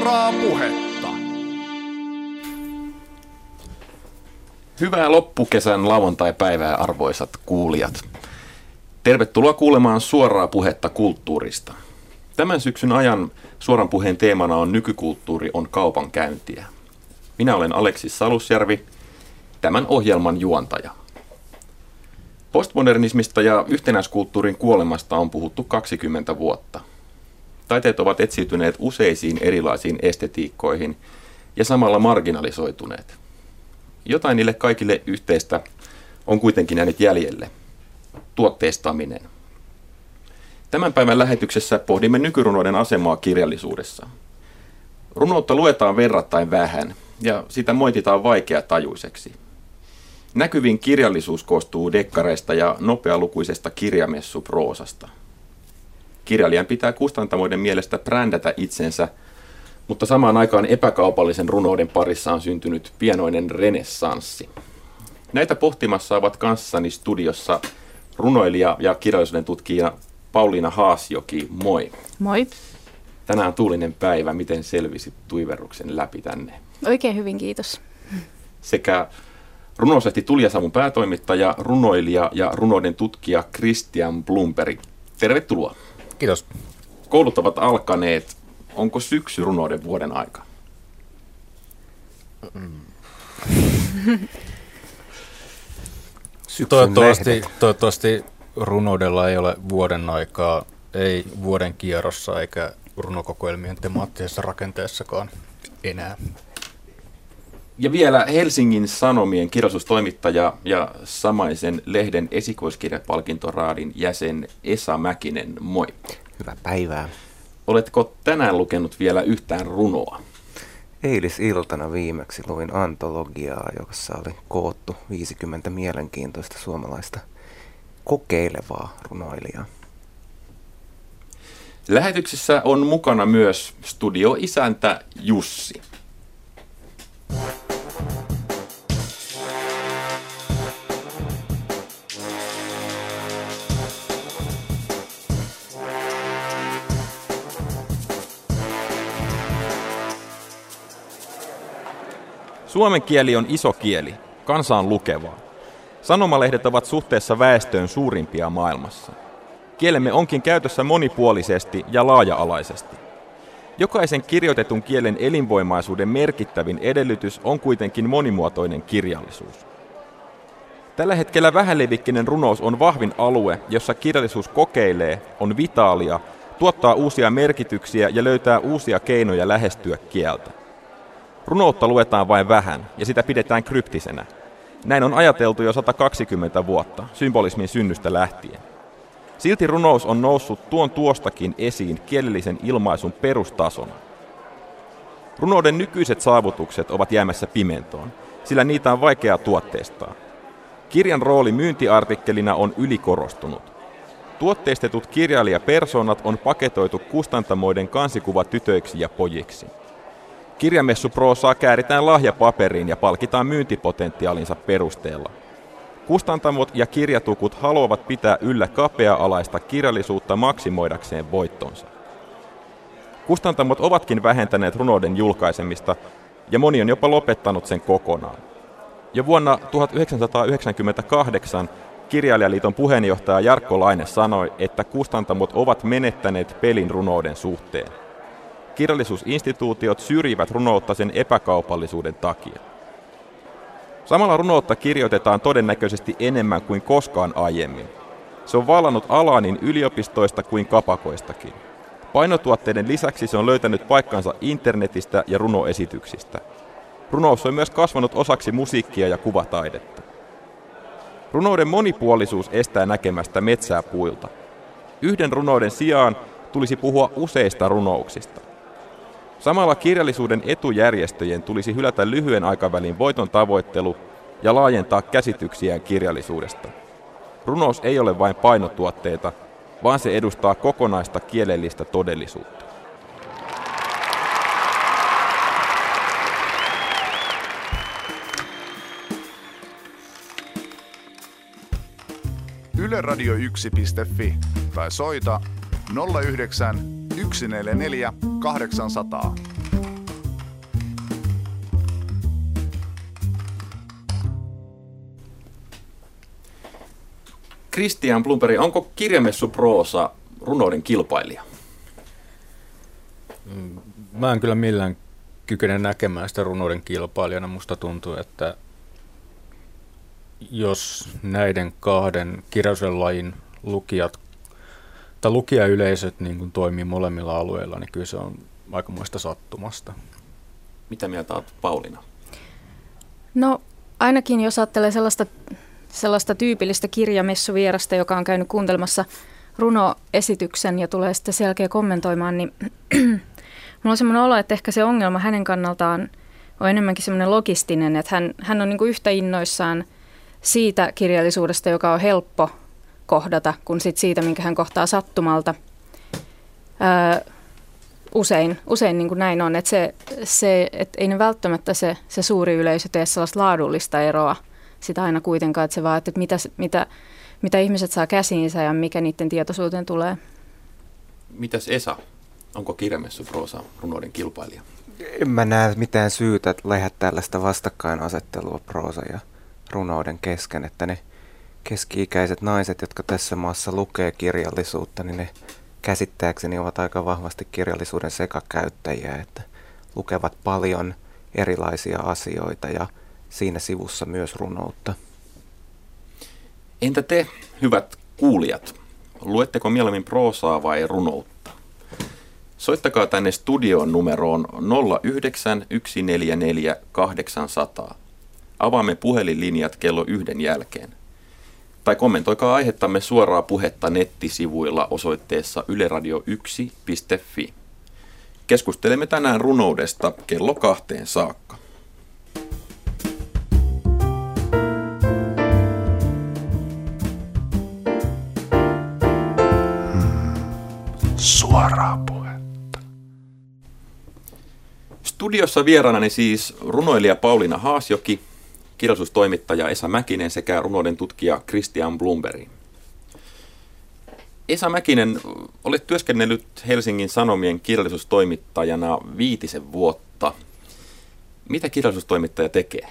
Suoraa puhetta. Hyvää loppukesän lauantai-päivää, arvoisat kuulijat. Tervetuloa kuulemaan Suoraa puhetta kulttuurista. Tämän syksyn ajan suoran puheen teemana on Nykykulttuuri on kaupankäyntiä. Minä olen Aleksis Salusjärvi, tämän ohjelman juontaja. Postmodernismista ja yhtenäiskulttuurin kuolemasta on puhuttu 20 vuotta. Taiteet ovat etsiytyneet useisiin erilaisiin estetiikkoihin ja samalla marginalisoituneet. Jotain niille kaikille yhteistä on kuitenkin jäänyt jäljelle. Tuotteistaminen. Tämän päivän lähetyksessä pohdimme nykyrunouden asemaa kirjallisuudessa. Runoutta luetaan verrattain vähän ja sitä moititaan vaikeatajuiseksi. Näkyvin kirjallisuus koostuu dekkareista ja nopealukuisesta kirjamessuproosasta. Kirjailijan pitää kustantamoiden mielestä brändätä itsensä, mutta samaan aikaan epäkaupallisen runouden parissa on syntynyt pienoinen renessanssi. Näitä pohtimassa ovat kanssani studiossa runoilija ja kirjallisuuden tutkija Pauliina Haasjoki. Moi. Moi. Tänään on tuulinen päivä. Miten selvisit tuiverruksen läpi tänne? Oikein hyvin, kiitos. Sekä Runouslehti Tulijasavun päätoimittaja, runoilija ja runouden tutkija Christian Blumberg. Tervetuloa. Kiitos. Koulut ovat alkaneet. Onko syksy runouden vuoden aika? Toivottavasti runoudella ei ole vuoden aikaa, ei vuoden kierrossa eikä runokokoelmien temaattisessa rakenteessakaan enää. Ja vielä Helsingin Sanomien kirjallisuustoimittaja ja samaisen lehden esikoiskirjapalkintoraadin jäsen Esa Mäkinen, moi. Hyvää päivää. Oletko tänään lukenut vielä yhtään runoa? Eilisiltana viimeksi luin antologiaa, jossa oli koottu 50 mielenkiintoista suomalaista kokeilevaa runoilijaa. Lähetyksessä on mukana myös studioisäntä Jussi. Suomen kieli on iso kieli, kansa on lukevaa. Sanomalehdet ovat suhteessa väestöön suurimpia maailmassa. Kielemme onkin käytössä monipuolisesti ja laaja-alaisesti. Jokaisen kirjoitetun kielen elinvoimaisuuden merkittävin edellytys on kuitenkin monimuotoinen kirjallisuus. Tällä hetkellä vähälevikkinen runous on vahvin alue, jossa kirjallisuus kokeilee, on vitaalia, tuottaa uusia merkityksiä ja löytää uusia keinoja lähestyä kieltä. Runoutta luetaan vain vähän, ja sitä pidetään kryptisenä. Näin on ajateltu jo 120 vuotta, symbolismin synnystä lähtien. Silti runous on noussut tuostakin esiin kielellisen ilmaisun perustasona. Runouden nykyiset saavutukset ovat jäämässä pimentoon, sillä niitä on vaikea tuotteistaa. Kirjan rooli myyntiartikkelina on ylikorostunut. Tuotteistetut kirjailijapersonat on paketoitu kustantamoiden kansikuvatytöiksi ja pojiksi. Kirjamessuproosaa kääritään lahjapaperiin ja palkitaan myyntipotentiaalinsa perusteella. Kustantamot ja kirjatukut haluavat pitää yllä kapea-alaista kirjallisuutta maksimoidakseen voittonsa. Kustantamot ovatkin vähentäneet runouden julkaisemista ja moni on jopa lopettanut sen kokonaan. Jo vuonna 1998 Kirjailijaliiton puheenjohtaja Jarkko Laine sanoi, että kustantamot ovat menettäneet pelin runouden suhteen. Kirjallisuusinstituutiot syrjivät runoutta sen epäkaupallisuuden takia. Samalla runoutta kirjoitetaan todennäköisesti enemmän kuin koskaan aiemmin. Se on vallannut alaa niin yliopistoista kuin kapakoistakin. Painotuotteiden lisäksi se on löytänyt paikkansa internetistä ja runoesityksistä. Runous on myös kasvanut osaksi musiikkia ja kuvataidetta. Runouden monipuolisuus estää näkemästä metsää puilta. Yhden runouden sijaan tulisi puhua useista runouksista. Samalla kirjallisuuden etujärjestöjen tulisi hylätä lyhyen aikavälin voiton tavoittelu ja laajentaa käsityksiään kirjallisuudesta. Runous ei ole vain painotuotteita, vaan se edustaa kokonaista kielellistä todellisuutta. YleRadio1.fi tai soita 09 144 800. Christian Blumberg, onko kirjamessuproosa runouden kilpailija? Mä en kyllä millään kykene näkemään sitä runouden kilpailijana. Musta tuntuu, että jos näiden kahden kirjallisuuden lajin lukijat tai lukijayleisöt niin kun toimii molemmilla alueilla, niin kyllä se on aikamoista sattumasta. Mitä mieltä olet, Pauliina? No ainakin jos ajattelee sellaista tyypillistä kirjamessuvierasta, joka on käynyt kuuntelemassa runoesityksen ja tulee sitten sen jälkeen kommentoimaan, niin mulla on semmoinen olo, että ehkä se ongelma hänen kannaltaan on enemmänkin semmoinen logistinen, että hän on niin kuin yhtä innoissaan siitä kirjallisuudesta, joka on helppo kohdata, kuin sit siitä, minkä hän kohtaa sattumalta. Usein niin kuin näin on, että että ei ne välttämättä se suuri yleisö tee sellaista laadullista eroa sitä aina kuitenkaan, että se vaan, että mitä ihmiset saa käsiinsä ja mikä niiden tietoisuuteen tulee. Mitäs Esa? Onko kirjamessuproosa runouden kilpailija? En mä näe mitään syytä lähteä tällaista vastakkainasettelua proosan ja runouden kesken, että ne keski-ikäiset naiset, jotka tässä maassa lukee kirjallisuutta, niin ne käsittääkseni ovat aika vahvasti kirjallisuuden sekakäyttäjiä, että lukevat paljon erilaisia asioita ja siinä sivussa myös runoutta. Entä te, hyvät kuulijat? Luetteko mieluummin proosaa vai runoutta? Soittakaa tänne studioon numeroon 09 144 800. Avaamme puhelinlinjat kello 1 jälkeen. Tai kommentoikaa aihettamme suoraa puhetta nettisivuilla osoitteessa yleradio1.fi. Keskustelemme tänään runoudesta kello 2 saakka. Suoraa puhetta. Studiossa vieraanani siis runoilija Pauliina Haasjoki, kirjallisuustoimittaja Esa Mäkinen sekä runouden tutkija Christian Blumberg. Esa Mäkinen, olet työskennellyt Helsingin Sanomien kirjallisuustoimittajana 5 vuotta. Mitä kirjallisuustoimittaja tekee?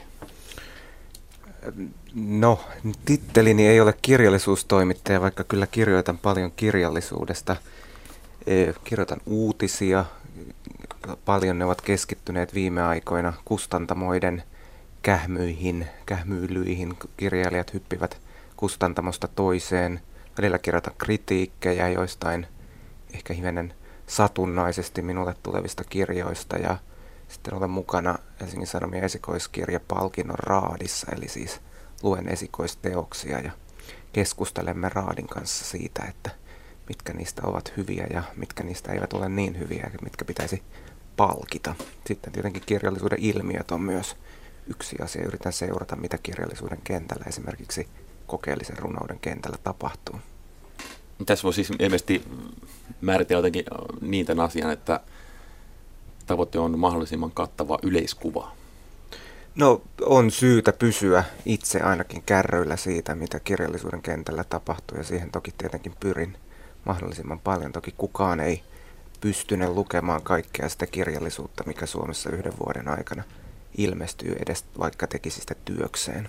No, tittelini ei ole kirjallisuustoimittaja, vaikka kyllä kirjoitan paljon kirjallisuudesta. Kirjoitan uutisia. Paljon ne ovat keskittyneet viime aikoina kustantamoiden kähmyilyihin. Kirjailijat hyppivät kustantamosta toiseen. Välillä kirjoitan kritiikkejä joistain ehkä hivenen satunnaisesti minulle tulevista kirjoista. Ja sitten olen mukana Helsingin Sanomien esikoiskirjapalkinnon raadissa, eli siis luen esikoisteoksia ja keskustelemme raadin kanssa siitä, että mitkä niistä ovat hyviä ja mitkä niistä eivät ole niin hyviä ja mitkä pitäisi palkita. Sitten tietenkin kirjallisuuden ilmiöt on myös yksi asia. Yritän seurata, mitä kirjallisuuden kentällä, esimerkiksi kokeellisen runouden kentällä tapahtuu. Tässä voi siis ilmeisesti määritellä jotenkin niin tämän asian, että tavoite on mahdollisimman kattava yleiskuva. No, on syytä pysyä itse ainakin kärryillä siitä, mitä kirjallisuuden kentällä tapahtuu, ja siihen toki tietenkin pyrin mahdollisimman paljon. Toki kukaan ei pystyne lukemaan kaikkea sitä kirjallisuutta, mikä Suomessa 1 vuoden aikana ilmestyy, edes vaikka tekisi sitä työkseen.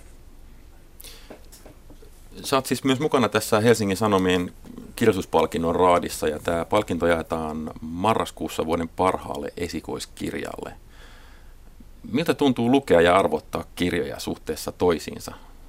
Sä oot siis myös mukana tässä Helsingin Sanomien kirjallisuuspalkinnon raadissa, ja tämä palkinto jaetaan marraskuussa vuoden parhaalle esikoiskirjalle. Miltä tuntuu lukea ja arvottaa kirjoja suhteessa toisiinsa?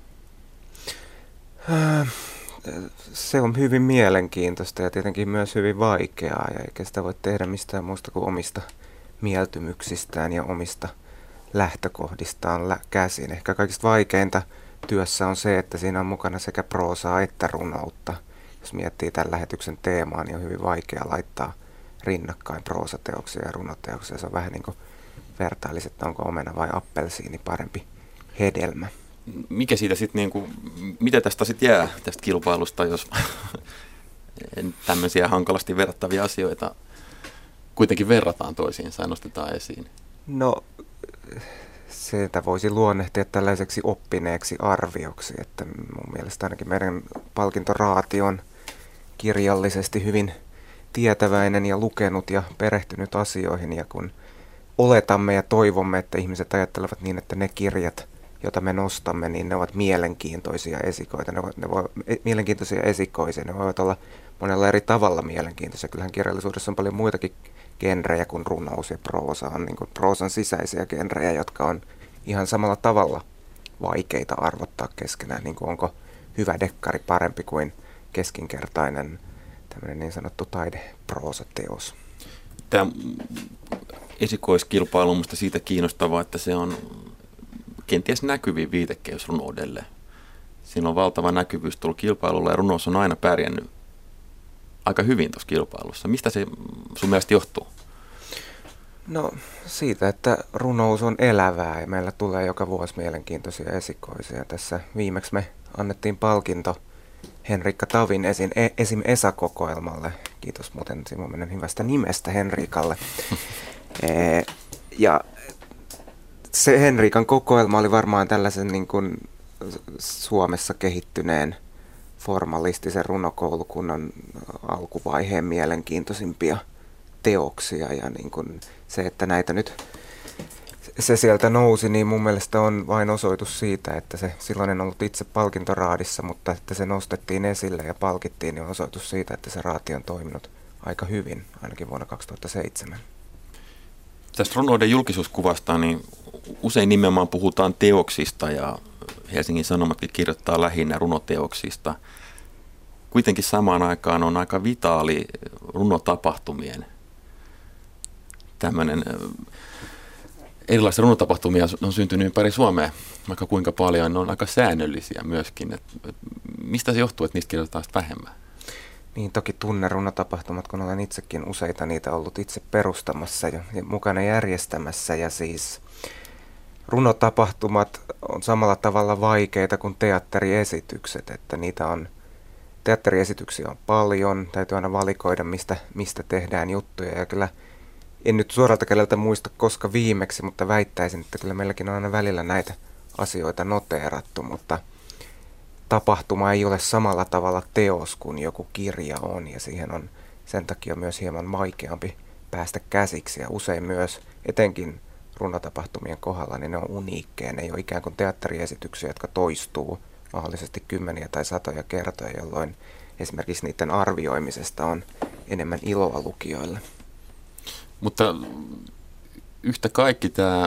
Se on hyvin mielenkiintoista ja tietenkin myös hyvin vaikeaa, ja eikä sitä voi tehdä mistään muusta kuin omista mieltymyksistään ja omista lähtökohdistaan käsin. Ehkä kaikista vaikeinta työssä on se, että siinä on mukana sekä proosaa että runoutta. Jos miettii tämän lähetyksen teemaa, niin on hyvin vaikea laittaa rinnakkain proosateoksia ja runoteoksia. Se on vähän niin kuin vertailisit, että onko omena vai appelsiini parempi hedelmä. Mikä siitä sitten, niinku, mitä tästä sitten jää tästä kilpailusta, jos tämmöisiä hankalasti verrattavia asioita kuitenkin verrataan toisiinsa ja nostetaan esiin? No, sitä voisi luonnehtia tällaiseksi oppineeksi arvioksi, että mun mielestä ainakin meidän palkintoraati on kirjallisesti hyvin tietäväinen ja lukenut ja perehtynyt asioihin, ja kun oletamme ja toivomme, että ihmiset ajattelevat niin, että ne kirjat, jota me nostamme, niin ne ovat mielenkiintoisia esikoita. Mielenkiintoisia esikoisia, ne voivat olla monella eri tavalla mielenkiintoisia. Kyllähän kirjallisuudessa on paljon muitakin genrejä kuin runous ja proosa. On niin kuin proosan sisäisiä genrejä, jotka on ihan samalla tavalla vaikeita arvottaa keskenään. Niin kuin onko hyvä dekkari parempi kuin keskinkertainen tämmöinen niin sanottu taideproosateos. Tämä esikoiskilpailu on minusta siitä kiinnostavaa, että se on kenties näkyvin viitekehys runoudelle. Siinä on valtava näkyvyys tuolla kilpailulla ja runous on aina pärjännyt aika hyvin tuossa kilpailussa. Mistä se sun mielestä johtuu? No siitä, että runous on elävää ja meillä tulee joka vuosi mielenkiintoisia esikoisia. Tässä viimeksi me annettiin palkinto Henriikka Tavin esim. ESA-kokoelmalle. Kiitos muuten Simo hyvästä nimestä Henriikalle. Ja se Henriikan kokoelma oli varmaan tällaisen niin kuin Suomessa kehittyneen formalistisen runokoulukunnan alkuvaiheen mielenkiintoisimpia teoksia. Ja niin kuin se, että näitä nyt se sieltä nousi, niin mun mielestä on vain osoitus siitä, että se silloin en ollut itse palkintoraadissa, mutta että se nostettiin esille ja palkittiin, niin on osoitus siitä, että se raati on toiminut aika hyvin, ainakin vuonna 2007. Tästä runouden julkisuuskuvasta niin usein nimenomaan puhutaan teoksista ja Helsingin Sanomatkin kirjoittaa lähinnä runoteoksista. Kuitenkin samaan aikaan on aika vitaali runotapahtumien tämmöinen. Erilaisia runotapahtumia on syntynyt ympäri Suomea, vaikka kuinka paljon, ne on aika säännöllisiä myöskin. Mistä se johtuu, että niistä kirjoitetaan vähemmän? Niin, toki tunnen runotapahtumat, kun olen itsekin useita niitä ollut itse perustamassa ja mukana järjestämässä. Ja siis runotapahtumat on samalla tavalla vaikeita kuin teatteriesitykset, että teatteriesityksiä on paljon, täytyy aina valikoida, mistä tehdään juttuja ja kyllä en nyt suoralta kädeltä muista koska viimeksi, mutta väittäisin, että kyllä meilläkin on aina välillä näitä asioita noteerattu, mutta tapahtuma ei ole samalla tavalla teos kuin joku kirja on ja siihen on sen takia myös hieman vaikeampi päästä käsiksi ja usein myös etenkin runotapahtumien kohdalla niin ne on uniikkeja, ne ei ole ikään kuin teatteriesityksiä, jotka toistuu mahdollisesti kymmeniä tai satoja kertoja, jolloin esimerkiksi niiden arvioimisesta on enemmän iloa lukijoille. Mutta yhtä kaikki tämä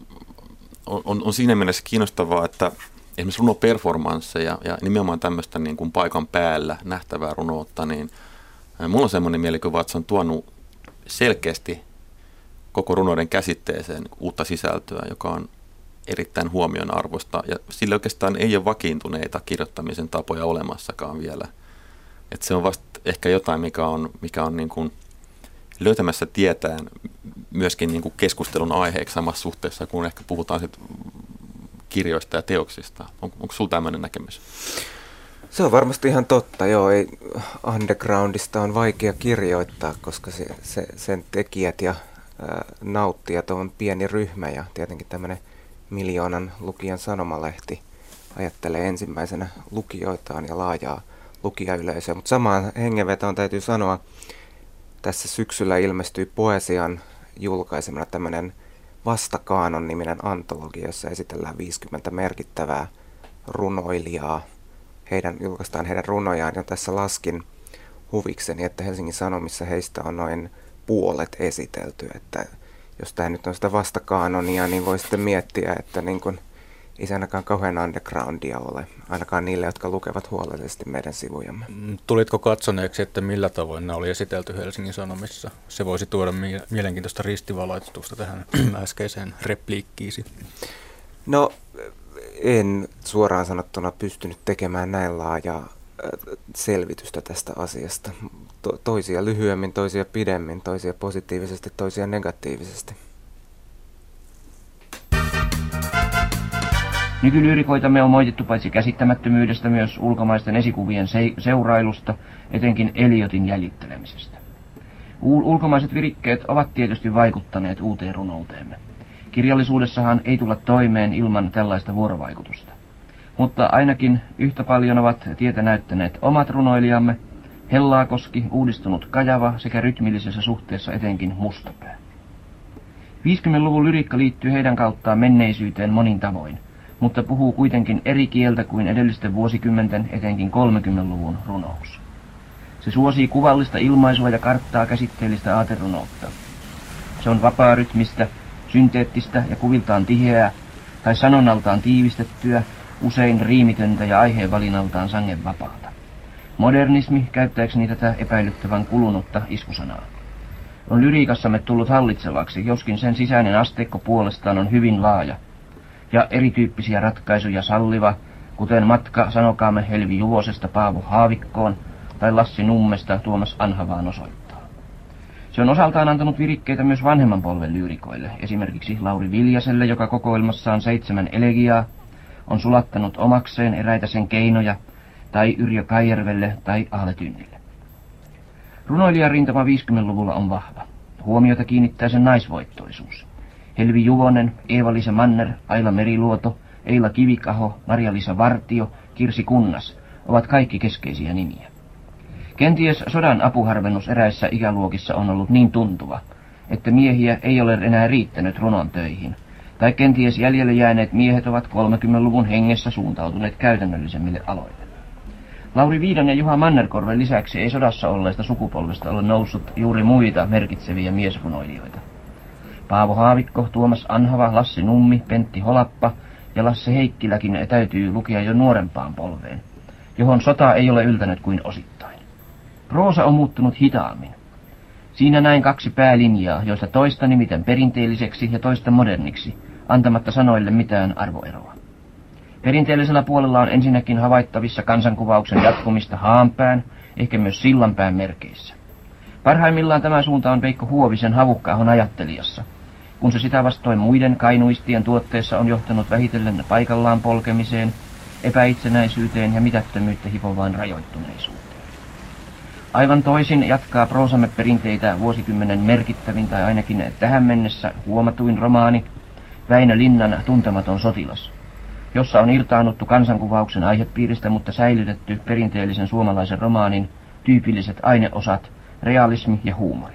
on siinä mielessä kiinnostavaa, että esimerkiksi runoperformansseja ja nimenomaan tämmöistä niin kuin paikan päällä nähtävää runoutta, niin mulla on semmoinen mielikuva, että se on tuonut selkeästi koko runouden käsitteeseen uutta sisältöä, joka on erittäin huomionarvoista ja sillä oikeastaan ei ole vakiintuneita kirjoittamisen tapoja olemassakaan vielä. Että se on vasta ehkä jotain, mikä on niin kuin löytämässä tietään myöskin niin kuin keskustelun aiheeksi samassa suhteessa, kun ehkä puhutaan sit kirjoista ja teoksista. Onko sinulla tämmöinen näkemys? Se on varmasti ihan totta. Joo, undergroundista on vaikea kirjoittaa, koska sen tekijät ja nauttijat on pieni ryhmä ja tietenkin tämmöinen 1 000 000 lukijan sanomalehti ajattelee ensimmäisenä lukijoitaan ja laajaa lukijayleisöä. Mutta samaan hengenvetoon täytyy sanoa, tässä syksyllä ilmestyi Poesian julkaisemana tämmöinen Vastakaanon-niminen antologia, jossa esitellään 50 merkittävää runoilijaa. Julkaistaan heidän runojaan ja tässä laskin huvikseni, että Helsingin Sanomissa heistä on noin puolet esitelty. Että jos tämä nyt on sitä Vastakaanonia, niin voi sitten miettiä, että niin kun ei se ainakaan kauhean undergroundia ole, ainakaan niille, jotka lukevat huolellisesti meidän sivujamme. Tulitko katsoneeksi, että millä tavoin nämä oli esitelty Helsingin Sanomissa? Se voisi tuoda mielenkiintoista ristivaloitusta tähän äskeiseen repliikkiisi. No, en suoraan sanottuna pystynyt tekemään näin laajaa selvitystä tästä asiasta. Toisia lyhyemmin, toisia pidemmin, toisia positiivisesti, toisia negatiivisesti. Nykylyyrikoitamme on moitittu paitsi käsittämättömyydestä myös ulkomaisten esikuvien seurailusta, etenkin Eliotin jäljittelemisestä. Ulkomaiset virikkeet ovat tietysti vaikuttaneet uuteen runouteemme. Kirjallisuudessahan ei tulla toimeen ilman tällaista vuorovaikutusta. Mutta ainakin yhtä paljon ovat tietä näyttäneet omat runoilijamme, Hellaakoski, uudistunut Kajava sekä rytmillisessä suhteessa etenkin Mustapää. 50-luvun lyriikka liittyy heidän kauttaan menneisyyteen monin tavoin, mutta puhuu kuitenkin eri kieltä kuin edellisten vuosikymmenten, etenkin 30-luvun runous. Se suosii kuvallista ilmaisua ja karttaa käsitteellistä aaterunoutta. Se on vapaa-rytmistä, synteettistä ja kuviltaan tiheää, tai sanonnaltaan tiivistettyä, usein riimitöntä ja aiheenvalinnaltaan sangen vapaata. Modernismi, käyttääkseni tätä epäilyttävän kulunutta iskusanaa, on lyriikassamme tullut hallitsevaksi, joskin sen sisäinen asteikko puolestaan on hyvin laaja, ja erityyppisiä ratkaisuja salliva, kuten matka sanokaamme Helvi Juvosesta Paavo Haavikkoon tai Lassi Nummesta Tuomas Anhavaan osoittaa. Se on osaltaan antanut virikkeitä myös vanhemman polven lyyrikoille, esimerkiksi Lauri Viljaselle, joka kokoelmassaan 7 elegiaa on sulattanut omakseen eräitä sen keinoja, tai Yrjö Kaijärvelle tai Ahle Tynnille. Runoilijarintama 50-luvulla on vahva. Huomiota kiinnittää sen naisvoittoisuus. Helvi Juvonen, Eeva-Liisa Manner, Aila Meriluoto, Eila Kivikaho, Maria-Liisa Vartio, Kirsi Kunnas ovat kaikki keskeisiä nimiä. Kenties sodan apuharvennus eräissä ikäluokissa on ollut niin tuntuva, että miehiä ei ole enää riittänyt runon töihin, tai kenties jäljelle jääneet miehet ovat 30-luvun hengessä suuntautuneet käytännöllisemmille aloille. Lauri Viidan ja Juha Mannerkorven lisäksi ei sodassa olleesta sukupolvesta ole noussut juuri muita merkitseviä miesrunoilijoita. Paavo Haavikko, Tuomas Anhava, Lassi Nummi, Pentti Holappa ja Lasse Heikkiläkin täytyy lukea jo nuorempaan polveen, johon sota ei ole yltänyt kuin osittain. Proosa on muuttunut hitaammin. Siinä näin 2 päälinjaa, joista toista nimitän perinteelliseksi ja toista moderniksi, antamatta sanoille mitään arvoeroa. Perinteellisellä puolella on ensinnäkin havaittavissa kansankuvauksen jatkumista haanpään, ehkä myös sillanpään merkeissä. Parhaimmillaan tämä suunta on Veikko Huovisen Havukka-ahon ajattelijassa, kun se sitä vastoin muiden kainuistien tuotteessa on johtanut vähitellen paikallaan polkemiseen, epäitsenäisyyteen ja mitättömyyttä hipovaan rajoittuneisuuteen. Aivan toisin jatkaa proosamme perinteitä vuosikymmenen merkittävin tai ainakin tähän mennessä huomatuin romaani Väinö Linnan Tuntematon sotilas, jossa on irtaannuttu kansankuvauksen aihepiiristä, mutta säilytetty perinteellisen suomalaisen romaanin tyypilliset aineosat, realismi ja huumori.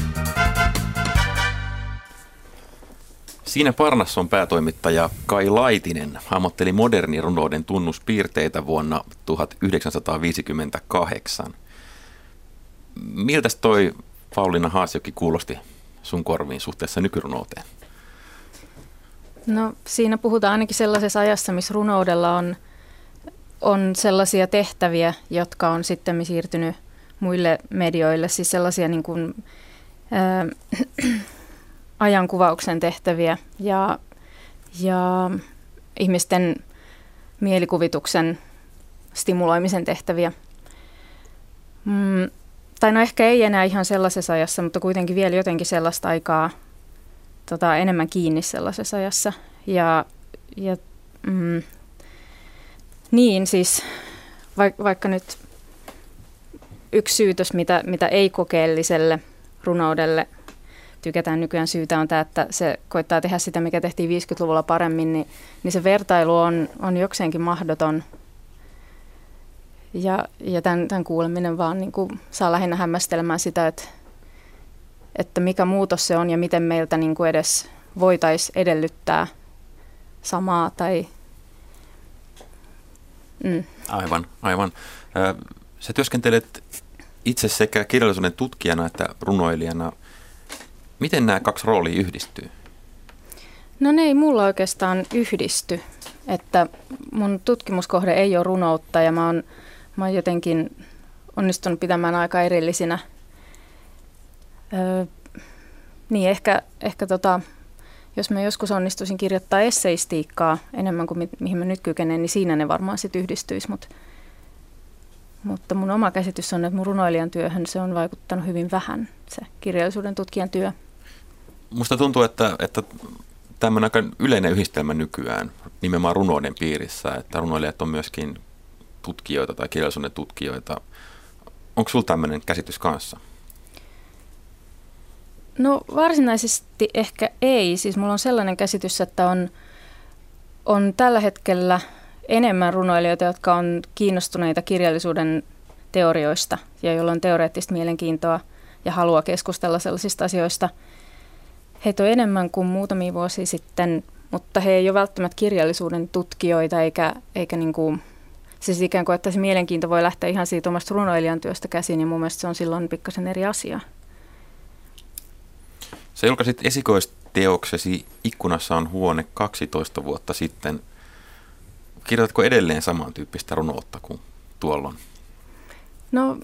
Siinä Parnasson päätoimittaja Kai Laitinen hahmotteli modernirunouden tunnuspiirteitä vuonna 1958. Miltäs toi Pauliina Haasjoki kuulosti sun korviin suhteessa nykyrunouteen? No siinä puhutaan ainakin sellaisessa ajassa, missä runoudella on sellaisia tehtäviä, jotka on sitten siirtynyt muille medioille, siis sellaisia niin kuin, ajankuvauksen tehtäviä ja ihmisten mielikuvituksen stimuloimisen tehtäviä. Tai no ehkä ei enää ihan sellaisessa ajassa, mutta kuitenkin vielä jotenkin sellaista aikaa enemmän kiinni sellaisessa ajassa. Niin siis vaikka nyt yksi syytös, mitä ei-kokeelliselle runoudelle tykätään nykyään syytä on tämä, että se koittaa tehdä sitä, mikä tehtiin 50-luvulla paremmin, niin se vertailu on jokseenkin mahdoton. Ja tämän kuuleminen vaan niin kuin saa lähinnä hämmästelemään sitä, että mikä muutos se on ja miten meiltä niin kuin edes voitaisiin edellyttää samaa. Aivan. Sä työskentelet itse sekä kirjallisuuden tutkijana että runoilijana. Miten nämä 2 roolia yhdistyy? No ne ei mulla oikeastaan yhdisty. Että mun tutkimuskohde ei ole runoutta ja mä oon jotenkin onnistunut pitämään aika erillisinä. Niin ehkä jos mä joskus onnistuisin kirjoittaa esseistiikkaa enemmän kuin mihin mä nyt kykenen, niin siinä ne varmaan sitten yhdistyisi. Mutta mun oma käsitys on, että mun runoilijan työhön se on vaikuttanut hyvin vähän, se kirjallisuuden tutkijan työ. Musta tuntuu, että tämmöinen aika yleinen yhdistelmä nykyään nimenomaan runouden piirissä, että runoilijat on myöskin tutkijoita tai kirjallisuuden tutkijoita. Onko sulla tämmöinen käsitys kanssa? No varsinaisesti ehkä ei. Siis mulla on sellainen käsitys, että on tällä hetkellä enemmän runoilijoita, jotka on kiinnostuneita kirjallisuuden teorioista ja joilla on teoreettista mielenkiintoa ja halua keskustella sellaisista asioista. Heitä on enemmän kuin muutamia vuosia sitten, mutta he ei ole välttämättä kirjallisuuden tutkijoita, eikä niin kuin, siis ikään kuin, että se mielenkiinto voi lähteä ihan siitä omasta runoilijan työstä käsin, ja mun mielestä se on silloin pikkasen eri asia. Sä julkaisit esikoisteoksesi Ikkunassa on huone 12 vuotta sitten. Kirjoitatko edelleen samantyyppistä runoutta kuin tuolloin? No,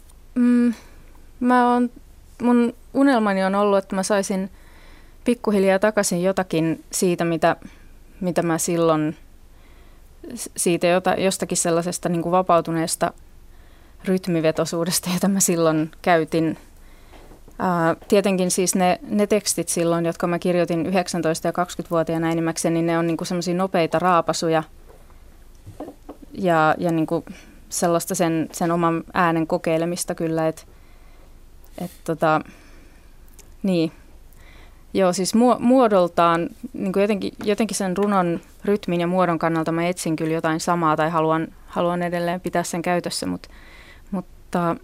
mun unelmani on ollut, että mä saisin pikkuhiljaa takaisin jotakin siitä, mitä mä silloin, siitä jostakin sellaisesta niin kuin vapautuneesta rytmivetoisuudesta, jota mä silloin käytin. Tietenkin siis ne tekstit silloin, jotka mä kirjoitin 19- ja 20-vuotiaana enimmäkseen, niin ne on niin kuin semmoisia nopeita raapasuja ja niin kuin sellaista sen oman äänen kokeilemista kyllä, niin. Joo, siis muodoltaan, niin kuin jotenkin sen runon rytmin ja muodon kannalta mä etsin kyllä jotain samaa tai haluan edelleen pitää sen käytössä, mutta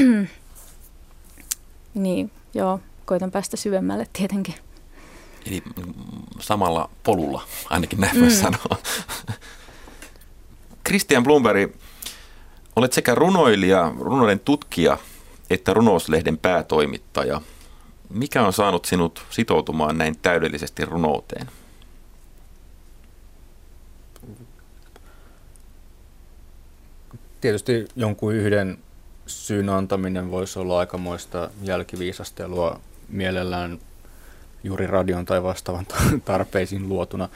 niin, joo, koitan päästä syvemmälle tietenkin. Eli samalla polulla, ainakin näin voi sanoa. Christian Blomberg, olet sekä runoilija, runouden tutkija että Runouslehden päätoimittaja. Mikä on saanut sinut sitoutumaan näin täydellisesti runouteen? Tietysti jonkun yhden syyn antaminen voisi olla aikamoista jälkiviisastelua, mielellään juuri radion tai vastaavan tarpeisiin luotuna.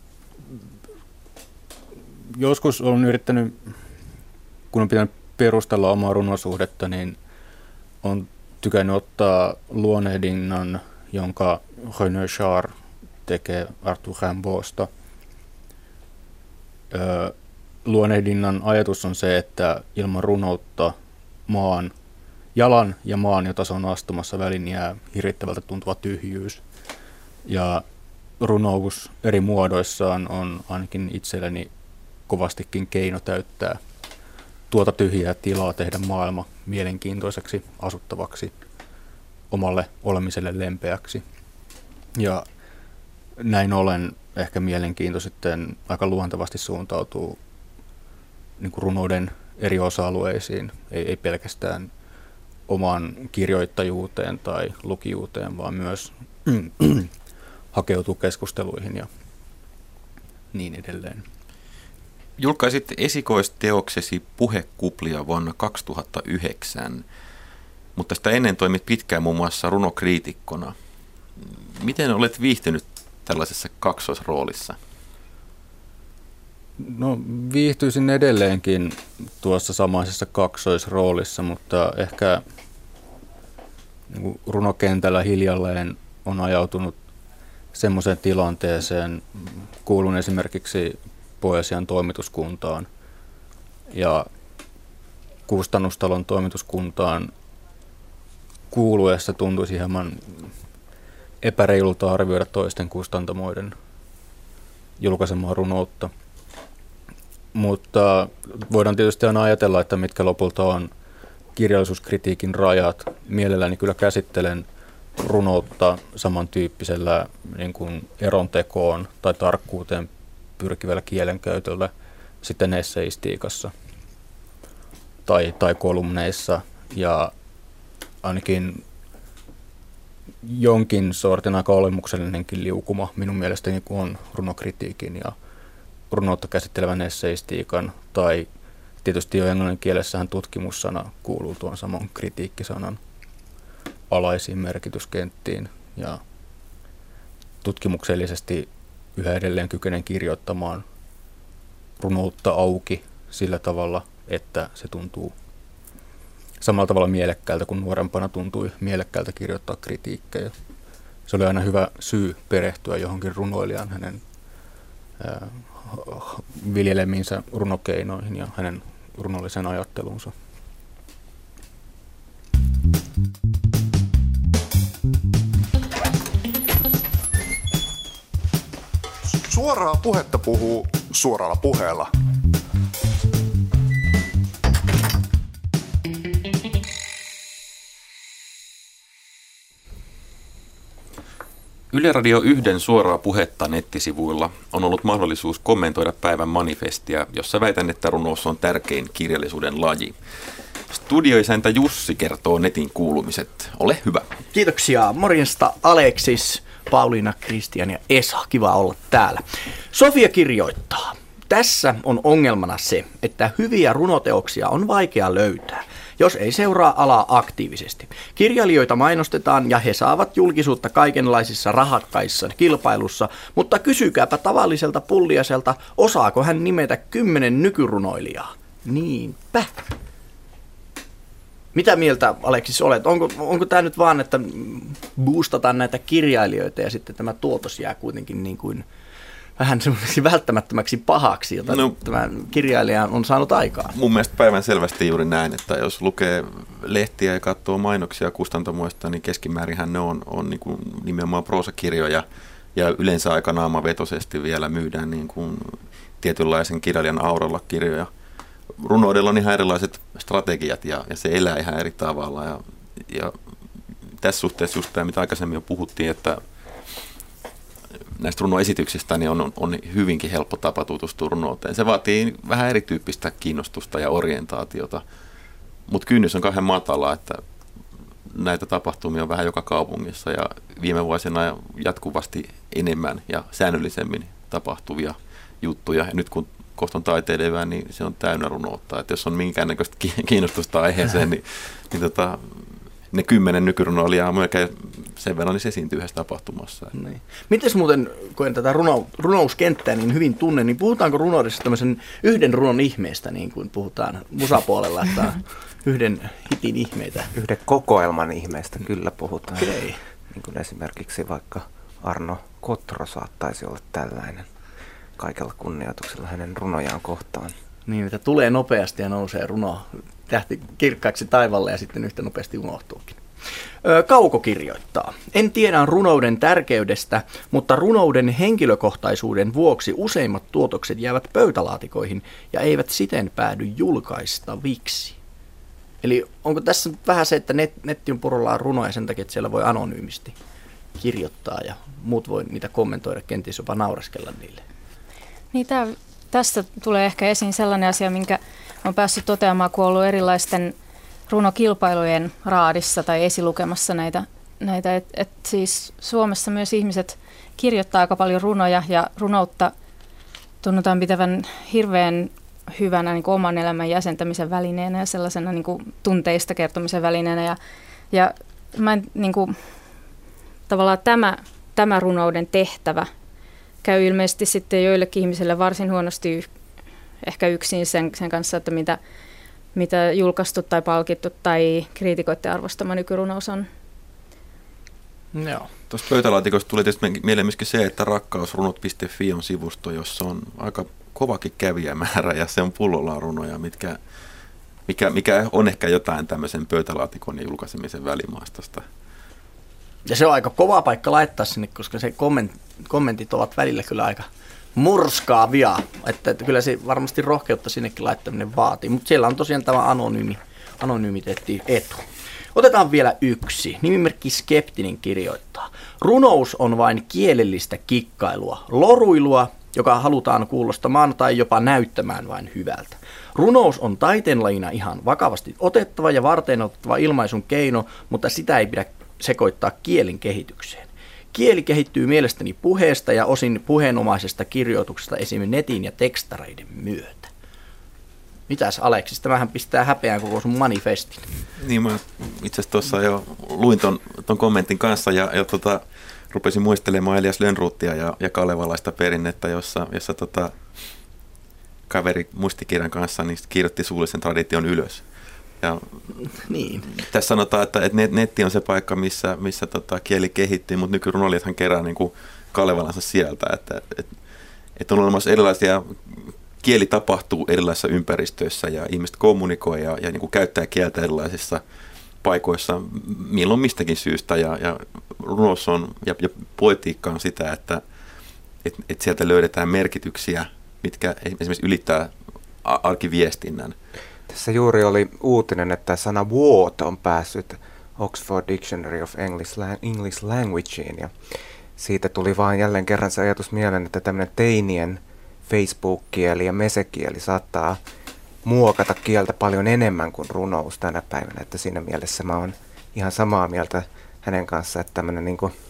Joskus olen yrittänyt, kun on pitänyt perustella omaa runosuhdetta, niin on tykännyt ottaa luonnehdinnan, jonka René Char tekee Arthur Rimbaudsta. Luonnehdinnan ajatus on se, että ilman runoutta jalan ja maan, jota se on astumassa väliin, jää hirvittävältä tuntuva tyhjyys. Ja runous eri muodoissaan on ainakin itselleni kovastikin keino täyttää tuota tyhjää tilaa, tehdä maailma mielenkiintoiseksi, asuttavaksi, omalle olemiselle lempeäksi. Ja näin ollen ehkä mielenkiinto sitten aika luontevasti suuntautuu niin kuin runouden eri osa-alueisiin, ei pelkästään omaan kirjoittajuuteen tai lukijuuteen, vaan myös hakeutuu keskusteluihin ja niin edelleen. Julkaisit esikoisteoksesi Puhekuplia vuonna 2009, mutta sitä ennen toimit pitkään muun muassa runokriitikkona. Miten olet viihtynyt tällaisessa kaksoisroolissa? No, viihtyisin edelleenkin tuossa samaisessa kaksoisroolissa, mutta ehkä niin runokentällä hiljalleen on ajautunut semmoiseen tilanteeseen, kuulun esimerkiksi Poesian toimituskuntaan ja Kustannustalon toimituskuntaan kuuluessa tuntuisi hieman epäreilulta arvioida toisten kustantamoiden julkaisemaa runoutta. Mutta voidaan tietysti aina ajatella, että mitkä lopulta on kirjallisuuskritiikin rajat. Mielelläni kyllä käsittelen runoutta samantyyppisellä niin kuin erontekoon tai tarkkuuteen pyrkivällä kielenkäytöllä sitten esseistiikassa tai kolumneissa, ja ainakin jonkin sortin aika olemuksellinenkin liukuma minun mielestäni on runokritiikin ja runoutta käsittelevän esseistiikan, tai tietysti jo englannin kielessähän tutkimussana kuuluu tuon saman kritiikkisanan alaisiin merkityskenttiin, ja tutkimuksellisesti yhä edelleen kykenen kirjoittamaan runoutta auki sillä tavalla, että se tuntuu samalla tavalla mielekkäältä kuin nuorempana tuntui mielekkäältä kirjoittaa kritiikkejä. Se oli aina hyvä syy perehtyä johonkin runoilijaan, hänen viljelemiinsä runokeinoihin ja hänen runollisen ajattelunsa. Suoraa puhetta puhuu suoralla puheella. Yle Radio 1 suoraa puhetta nettisivuilla on ollut mahdollisuus kommentoida päivän manifestia, jossa väitän, että runous on tärkein kirjallisuuden laji. Studioisäntä Jussi kertoo netin kuulumiset. Ole hyvä. Kiitoksia. Morjesta Aleksis, Pauliina, Kristian ja Esa. Kiva olla täällä. Sofia kirjoittaa. Tässä on ongelmana se, että hyviä runoteoksia on vaikea löytää, jos ei seuraa alaa aktiivisesti. Kirjailijoita mainostetaan ja he saavat julkisuutta kaikenlaisissa rahakkaissa kilpailussa, mutta kysykääpä tavalliselta pulliaiselta, osaako hän nimetä 10 nykyrunoilijaa? Niinpä. Mitä mieltä, Aleksis, olet? Onko tämä nyt vaan, että boostataan näitä kirjailijoita ja sitten tämä tuotos jää kuitenkin niin kuin vähän semmoiseksi välttämättömäksi pahaksi, jota tämä kirjailija on saanut aikaan? Mun mielestä päivän selvästi juuri näin, että jos lukee lehtiä ja katsoo mainoksia kustantamoista, niin keskimäärinhän ne on niin kuin nimenomaan proosakirjoja ja yleensä aika naamavetoisesti vielä myydään niin kuin tietynlaisen kirjailijan auralla kirjoja. Runoudella on ihan erilaiset strategiat ja se elää ihan eri tavalla. Ja tässä suhteessa just tämä, mitä aikaisemmin jo puhuttiin, että näistä runoesityksistä niin on hyvinkin helppo tapa tutustua runouteen. Se vaatii vähän erityyppistä kiinnostusta ja orientaatiota, mutta kynnys on kauhean matala, että näitä tapahtumia on vähän joka kaupungissa ja viime vuosina jatkuvasti enemmän ja säännöllisemmin tapahtuvia juttuja. Ja nyt kun kohta on taiteilevää, niin se on täynnä runoutta. Että jos on minkäännäköistä kiinnostusta aiheeseen, niin ne 10 nykyrunoilijaa on melkein sen verran, niin se esiintyy yhdessä tapahtumassa. Niin. Mites muuten, kun en tätä runouskenttää niin hyvin tunne, niin puhutaanko runoudessa tämmöisen yhden runon ihmeestä, niin kuin puhutaan musapuolella, että yhden hitin ihmeitä? Yhden kokoelman ihmeestä kyllä puhutaan. Okay. Niin kuin esimerkiksi vaikka Arno Kotro saattaisi olla tällainen, kaikella kunnioituksella hänen runojaan kohtaan. Niin, että tulee nopeasti ja nousee runo tähti kirkkaaksi taivaalle ja sitten yhtä nopeasti unohtuukin. Kauko kirjoittaa. En tiedä runouden tärkeydestä, mutta runouden henkilökohtaisuuden vuoksi useimmat tuotokset jäävät pöytälaatikoihin ja eivät siten päädy julkaistaviksi. Eli onko tässä vähän se, että netti on purollaan runoja sen takia, että siellä voi anonyymisti kirjoittaa ja muut voi niitä kommentoida, kenties jopa nauraskella niille? Niin tässä tulee ehkä esiin sellainen asia, minkä olen päässyt toteamaan, kun olen ollut erilaisten runokilpailujen raadissa tai esilukemassa näitä että siis Suomessa myös ihmiset kirjoittaa aika paljon runoja ja runoutta tunnutaan pitävän hirveän hyvänä niin kuin oman elämän jäsentämisen välineenä ja sellaisena niin kuin tunteista kertomisen välineenä. Ja mä en, niin kuin, tavallaan tämä runouden tehtävä käy ilmeisesti sitten joillekin ihmisille varsin huonosti ehkä yksin sen kanssa, että mitä julkaistu tai palkittu tai kriitikoiden arvostama nykyrunous on. Joo. Tuosta pöytälaatikosta tuli tietysti mieleen myöskin se, että rakkausrunot.fi on sivusto, jossa on aika kovakin kävijämäärä ja se on pullollaan runoja, mikä on ehkä jotain tämmöisen pöytälaatikon ja julkaisemisen välimaastosta. Ja se on aika kova paikka laittaa sinne, koska se kommentit ovat välillä kyllä aika murskaavia. Että kyllä se varmasti rohkeutta sinnekin laittaminen vaatii, mutta siellä on tosiaan tämä anonymiteetti etu. Otetaan vielä yksi. Nimimerkki Skeptinen kirjoittaa. Runous on vain kielellistä kikkailua, loruilua, joka halutaan kuulostamaan tai jopa näyttämään vain hyvältä. Runous on taiteenlajina ihan vakavasti otettava ja varteenotettava ilmaisun keino, mutta sitä ei pidä sekoittaa kielen kehitykseen. Kieli kehittyy mielestäni puheesta ja osin puheenomaisesta kirjoituksesta esimerkiksi netin ja tekstareiden myötä. Mitäs Aleksis? Tämähän pistää häpeään koko sun manifestin. Niin mä itse asiassa tuossa jo luin ton kommentin kanssa ja rupesin muistelemaan Elias Lönnrothia ja kalevalaista perinnettä, jossa kaveri muistikirjan kanssa niin kirjoitti suullisen tradition ylös. Ja niin. Tässä sanotaan, että netti on se paikka, missä kieli kehittyy, mutta nykyrunoilijathan kerää niin kuin Kalevalansa sieltä, että on olemassa erilaisia, kieli tapahtuu erilaisissa ympäristöissä ja ihmiset kommunikoi ja niin kuin käyttää kieltä erilaisissa paikoissa milloin mistäkin syystä ja runous on ja poetiikka on sitä, että sieltä löydetään merkityksiä, mitkä esimerkiksi ylittää arkiviestinnän. Tässä juuri oli uutinen, että sana "what" on päässyt Oxford Dictionary of English Languageen ja siitä tuli vaan jälleen kerran se ajatus mieleen, että tämmöinen teinien Facebook-kieli ja mesekieli saattaa muokata kieltä paljon enemmän kuin runous tänä päivänä. Että siinä mielessä mä oon ihan samaa mieltä hänen kanssaan, että tämmöinen niin kuin,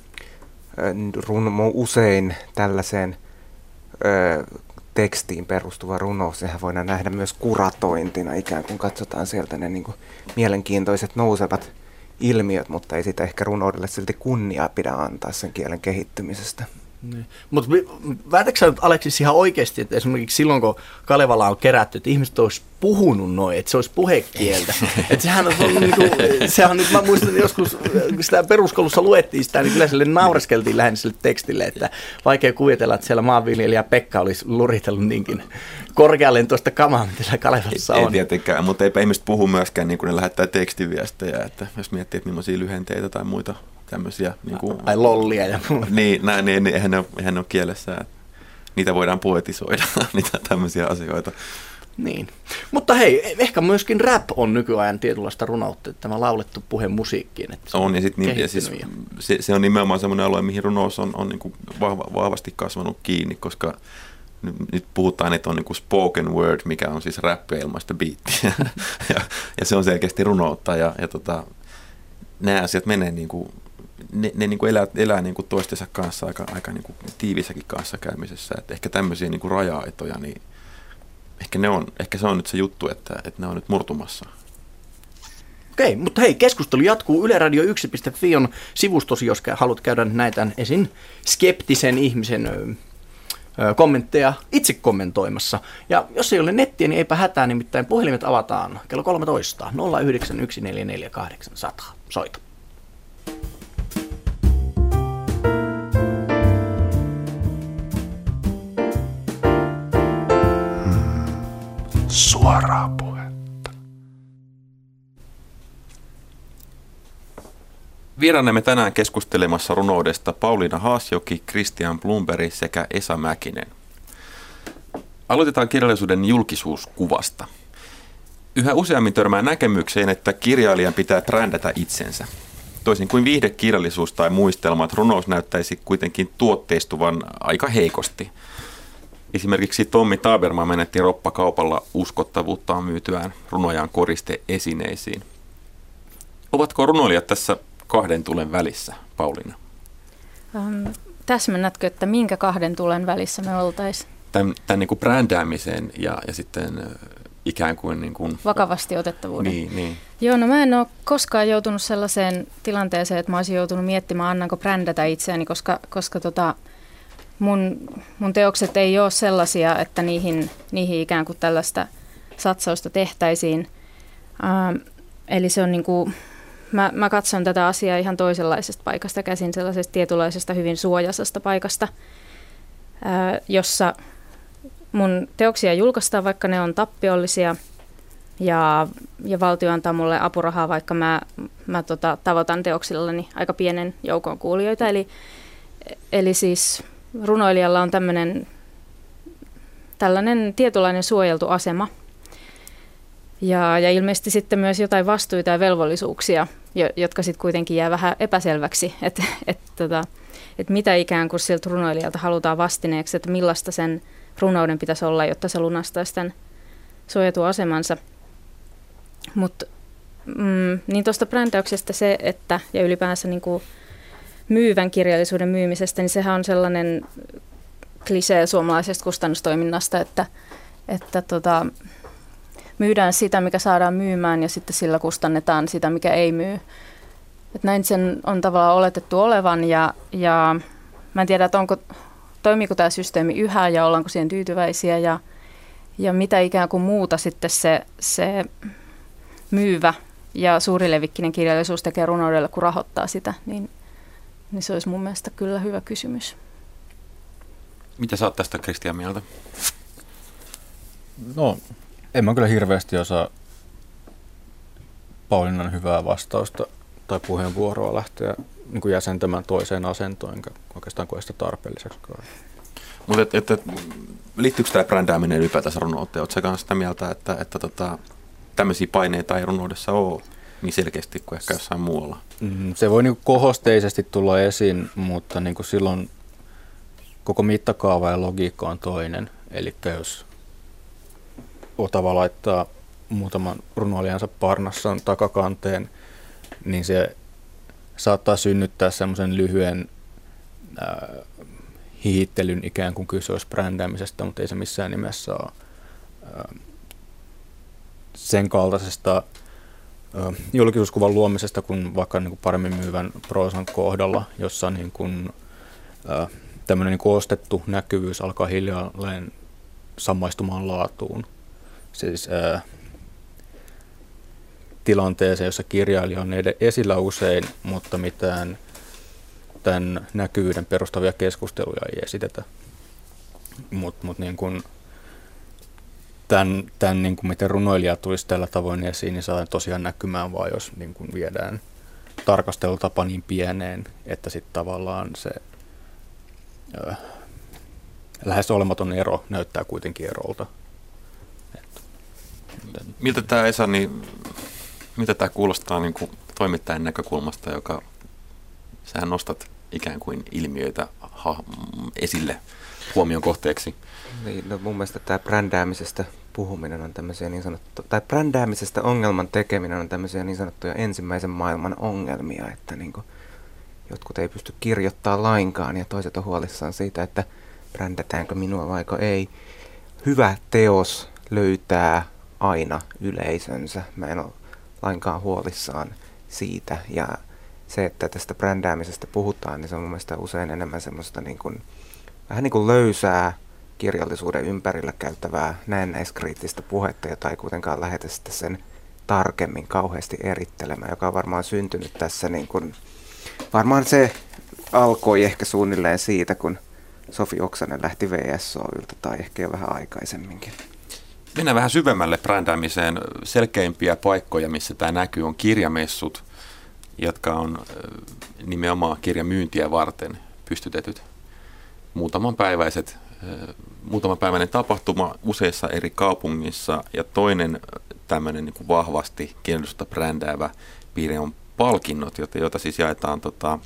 usein tällaiseen tekstiin perustuva runous, sehän voidaan nähdä myös kuratointina, ikään kuin katsotaan sieltä ne niin kuin mielenkiintoiset nousevat ilmiöt, mutta ei sitä ehkä runoudelle silti kunniaa pidä antaa sen kielen kehittymisestä. Niin. Mutta väitätkö sä nyt, Aleksis, ihan oikeasti, että esimerkiksi silloin, kun Kalevala on kerätty, että ihmiset olisi puhunut noin, että se olisi puhekieltä. Että sehän on niin kuin, sehän nyt, mä muistan joskus, kun sitä peruskoulussa luettiin sitä, niin kyllä sille naureskeltiin lähinnä sille tekstille, että vaikea kuvitella, että siellä maanviljelijä Pekka olisi luritellut niinkin korkealle tuosta kamaa, mitä siellä Kalevalassa on. Ei tietenkään, mutta eipä ihmiset puhu myöskään, niin kuin ne lähettää tekstiviestejä, että jos miettii, että millaisia lyhenteitä tai muita tämmöisiä. Niin kuin, ai lollia ja niin, eihän ne ole kielessä. Niitä voidaan poetisoida, niitä tämmöisiä asioita. Niin. Mutta hei, ehkä myöskin rap on nykyajan tietynlaista runoutta, tämä laulettu puhe musiikkiin. Että on, ja, se on nimenomaan semmoinen alue, mihin runous on niin kuin vahvasti kasvanut kiinni, koska nyt puhutaan, että on niin kuin spoken word, mikä on siis räppiä ilmaista biittiä, ja se on selkeästi runoutta, ja nämä asiat menee niin kuin, ne niin kuin elää niin kuin toistensa kanssa aika niin kuin tiivissäkin kanssakäymisessä, että ehkä tämmöisiä niin kuin raja-aitoja, niin ehkä se on nyt se juttu, että ne on nyt murtumassa. Okei, mutta hei, keskustelu jatkuu. Yle Radio 1.fi on sivustosi, jos haluat käydä näitä esin skeptisen ihmisen kommentteja itse kommentoimassa. Ja jos ei ole nettiä, niin eipä hätää, nimittäin puhelimet avataan kello 13 09144 Soita. Suoraa puhetta. Vieraanemme tänään keskustelemassa runoudesta Pauliina Haasjoki, Christian Blomberg sekä Esa Mäkinen. Aloitetaan kirjallisuuden julkisuuskuvasta. Yhä useammin törmää näkemykseen, että kirjailijan pitää brändätä itsensä. Toisin kuin viihdekirjallisuus tai muistelmat, runous näyttäisi kuitenkin tuotteistuvan aika heikosti. Esimerkiksi Tommi Taberman menetti roppakaupalla uskottavuuttaan myytyään runojaan koristeesineisiin. Ovatko runoilijat tässä kahden tulen välissä, Pauliina? Täsmennätkö, että minkä kahden tulen välissä me oltaisiin? Tämän niin kuin brändäämisen ja sitten ikään kuin... Niin kuin vakavasti otettavuuden. Niin. Joo, no mä en ole koskaan joutunut sellaiseen tilanteeseen, että mä olisin joutunut miettimään, annanko brändätä itseäni, koska mun teokset ei ole sellaisia, että niihin ikään kuin tällaista satsausta tehtäisiin. Eli se on niin kuin, mä katson tätä asiaa ihan toisenlaisesta paikasta käsin, sellaisesta tietynlaisesta hyvin suojaisesta paikasta, jossa mun teoksia julkaistaan, vaikka ne on tappiollisia, ja valtio antaa mulle apurahaa, vaikka mä tavoitan teoksillani aika pienen joukon kuulijoita. Eli siis runoilijalla on tällainen tietynlainen suojeltu asema. Ja ilmeisesti sitten myös jotain vastuita ja velvollisuuksia, jotka sitten kuitenkin jää vähän epäselväksi, että mitä ikään kuin siltä runoilijalta halutaan vastineeksi, että millaista sen runouden pitäisi olla, jotta se lunastaisi tämän suojatun asemansa. Mutta niin tuosta brändäyksestä se, että ja ylipäänsä niin kuin myyvän kirjallisuuden myymisestä, niin sehän on sellainen klisee suomalaisesta kustannustoiminnasta, että myydään sitä, mikä saadaan myymään, ja sitten sillä kustannetaan sitä, mikä ei myy. Et näin sen on tavallaan oletettu olevan, ja mä en tiedä, että toimiiko tämä systeemi yhä, ja ollaanko siihen tyytyväisiä, ja mitä ikään kuin muuta sitten se myyvä ja suurilevikkinen kirjallisuus tekee runoudelle, kun rahoittaa sitä, niin se olisi mun mielestä kyllä hyvä kysymys. Mitä sä oot tästä, Christian, mieltä? No, en mä kyllä hirveästi osaa Pauliinan hyvää vastausta tai puheenvuoroa lähteä niin kuin jäsentämään toiseen asentoon, enkä oikeastaan koe sitä tarpeelliseksikaan. Mutta liittyykö tämä brändääminen ylipäätänsä runouteen? Oletko sä kanssa sitä mieltä, että tämmöisiä paineita ei runoudessa ole? niin selkeästi kuin ehkä jossain muualla? Se voi niin kuin kohosteisesti tulla esiin, mutta niin kuin silloin koko mittakaava ja logiikka on toinen. Eli jos Otava laittaa muutaman runoilijansa Parnassan takakanteen, niin se saattaa synnyttää semmoisen lyhyen hihittelyn ikään kuin kyse olisi brändäämisestä, mutta ei se missään nimessä ole sen kaltaisesta julkisuuskuvan luomisesta kuin vaikka niin kuin paremmin myyvän proosan kohdalla, jossa niin kuin, tämmöinen niin kuin ostettu näkyvyys alkaa hiljalleen samaistumaan laatuun. Siis tilanteeseen, jossa kirjailija on esillä usein, mutta mitään tämän näkyvyyden perustavia keskusteluja ei esitetä. Mutta niin kuin tämän niin kuin miten runoilija tulisi tällä tavoin esiin, niin saa tosiaan näkymään vaan, jos niin kuin viedään tarkastelutapa niin pieneen, että sitten tavallaan se lähes olematon ero näyttää kuitenkin erolta. Miltä tämä, Esa, niin mitä tämä kuulostaa niin kuin toimittajan näkökulmasta, joka sähän nostat ikään kuin ilmiöitä esille huomion kohteeksi? Niin, no mun mielestä tämä brändäämisestä puhuminen on tämmöisiä niin sanottuja, tai brändäämisestä ongelman tekeminen on tämmöisiä niin sanottuja ensimmäisen maailman ongelmia, että niin kuin jotkut ei pysty kirjoittamaan lainkaan ja toiset on huolissaan siitä, että brändätäänkö minua vaiko ei. Hyvä teos löytää aina yleisönsä. Mä en ole lainkaan huolissaan siitä. Ja se, että tästä brändäämisestä puhutaan, niin se on mun mielestä usein enemmän semmoista niin kuin, vähän niin kuin löysää kirjallisuuden ympärillä käyttävää näennäiskriittistä puhetta, jota ei kuitenkaan lähdetä sitten sen tarkemmin kauheasti erittelemään, joka on varmaan syntynyt tässä niin kuin, varmaan se alkoi ehkä suunnilleen siitä, kun Sofi Oksanen lähti VSOylta tai ehkä jo vähän aikaisemminkin. Mennään vähän syvemmälle brändäämiseen. Selkeimpiä paikkoja, missä tämä näkyy, on kirjamessut, jotka on nimenomaan kirjamyyntiä varten pystytetyt muutamanpäiväinen tapahtuma useissa eri kaupungissa. Ja toinen tämmöinen niin kuin vahvasti kirjallisuutta brändäävä piirre on palkinnot, joita siis jaetaan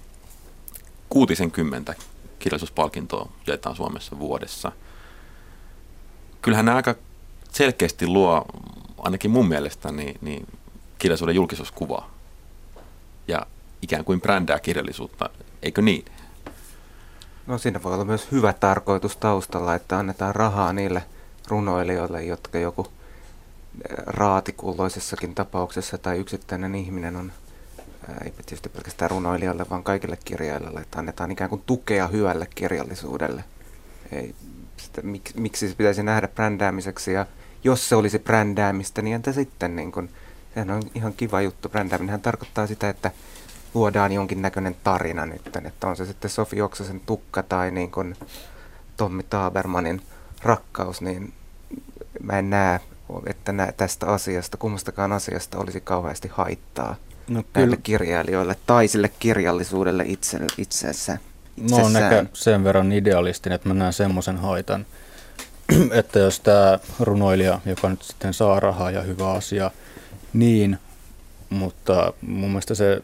60 kirjallisuuspalkintoa jaetaan Suomessa vuodessa. Kyllähän nämä aika selkeästi luo, ainakin mun mielestä, niin kirjallisuuden julkisuuskuvaa ja ikään kuin brändää kirjallisuutta, eikö niin? No siinä voi olla myös hyvä tarkoitus taustalla, että annetaan rahaa niille runoilijoille, jotka joku raatikulloisessakin tapauksessa tai yksittäinen ihminen on, ei tietysti pelkästään runoilijoille, vaan kaikille kirjailijoille, että annetaan ikään kuin tukea hyvälle kirjallisuudelle. Ei, miksi se pitäisi nähdä brändäämiseksi, ja jos se olisi brändäämistä, niin entä sitten, niin kun, sehän on ihan kiva juttu. Brändääminenhän tarkoittaa sitä, että luodaan jonkinnäköinen tarina nyt, että on se sitten Sofi Oksasen tukka tai niin kuin Tommi Tabermanin rakkaus, niin mä en näe, että tästä asiasta, kummastakaan asiasta olisi kauheasti haittaa näille kirjailijoille tai sille kirjallisuudelle itsessään. No on ehkä sen verran idealistinen, että mä näen semmoisen haitan, että jos tämä runoilija, joka nyt sitten saa rahaa ja hyvä asia, niin, mutta mun mielestä se,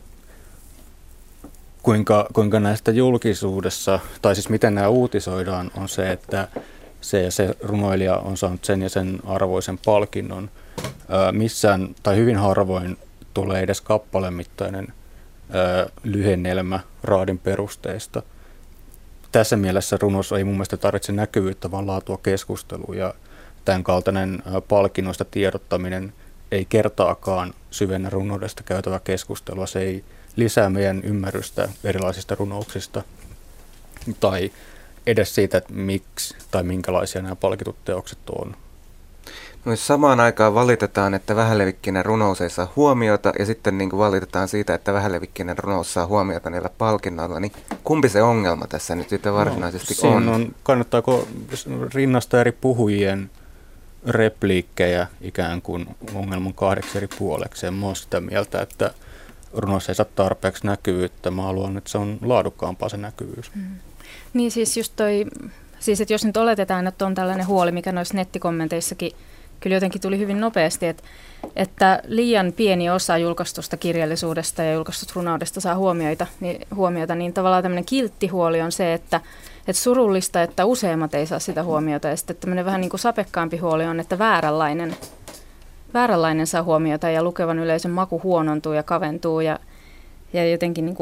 kuinka näistä julkisuudessa, tai siis miten nämä uutisoidaan, on se, että se runoilija on saanut sen ja sen arvoisen palkinnon. Missään tai hyvin harvoin tulee edes kappalemittainen lyhennelmä raadin perusteista. Tässä mielessä runos ei mun mielestä tarvitse näkyvyyttä, vaan laatua keskustelua, ja tämän kaltainen palkinnoista tiedottaminen ei kertaakaan syvennä runoudesta käytävää keskustelua. Se ei lisää meidän ymmärrystä erilaisista runouksista tai edes siitä, että miksi tai minkälaisia nämä palkitut teokset on. No, samaan aikaan valitetaan, että vähälevikkinen runous ei saa huomiota, ja sitten niin kuin valitetaan siitä, että vähälevikkinen runous saa huomiota niillä palkinnoilla, niin kumpi se ongelma tässä nyt sitten varsinaisesti on? Kannattaako rinnastaa eri puhujien repliikkejä ikään kuin ongelman 2 eri puoleksi? Mä oon sitä mieltä, että runos ei saa tarpeeksi näkyvyyttä. Mä haluan, että se on laadukkaampaa se näkyvyys. Niin siis just että jos nyt oletetaan, että on tällainen huoli, mikä noissa nettikommenteissakin kyllä jotenkin tuli hyvin nopeasti, että liian pieni osa julkaistusta kirjallisuudesta ja julkaistusta runoudesta saa huomiota, niin tavallaan tämmöinen kiltti huoli on se, että surullista, että useimmat ei saa sitä huomiota, ja sitten tämmöinen vähän niin kuin sapekkaampi huoli on, että vääränlainen saa huomiota ja lukevan yleisön maku huonontuu ja kaventuu ja jotenkin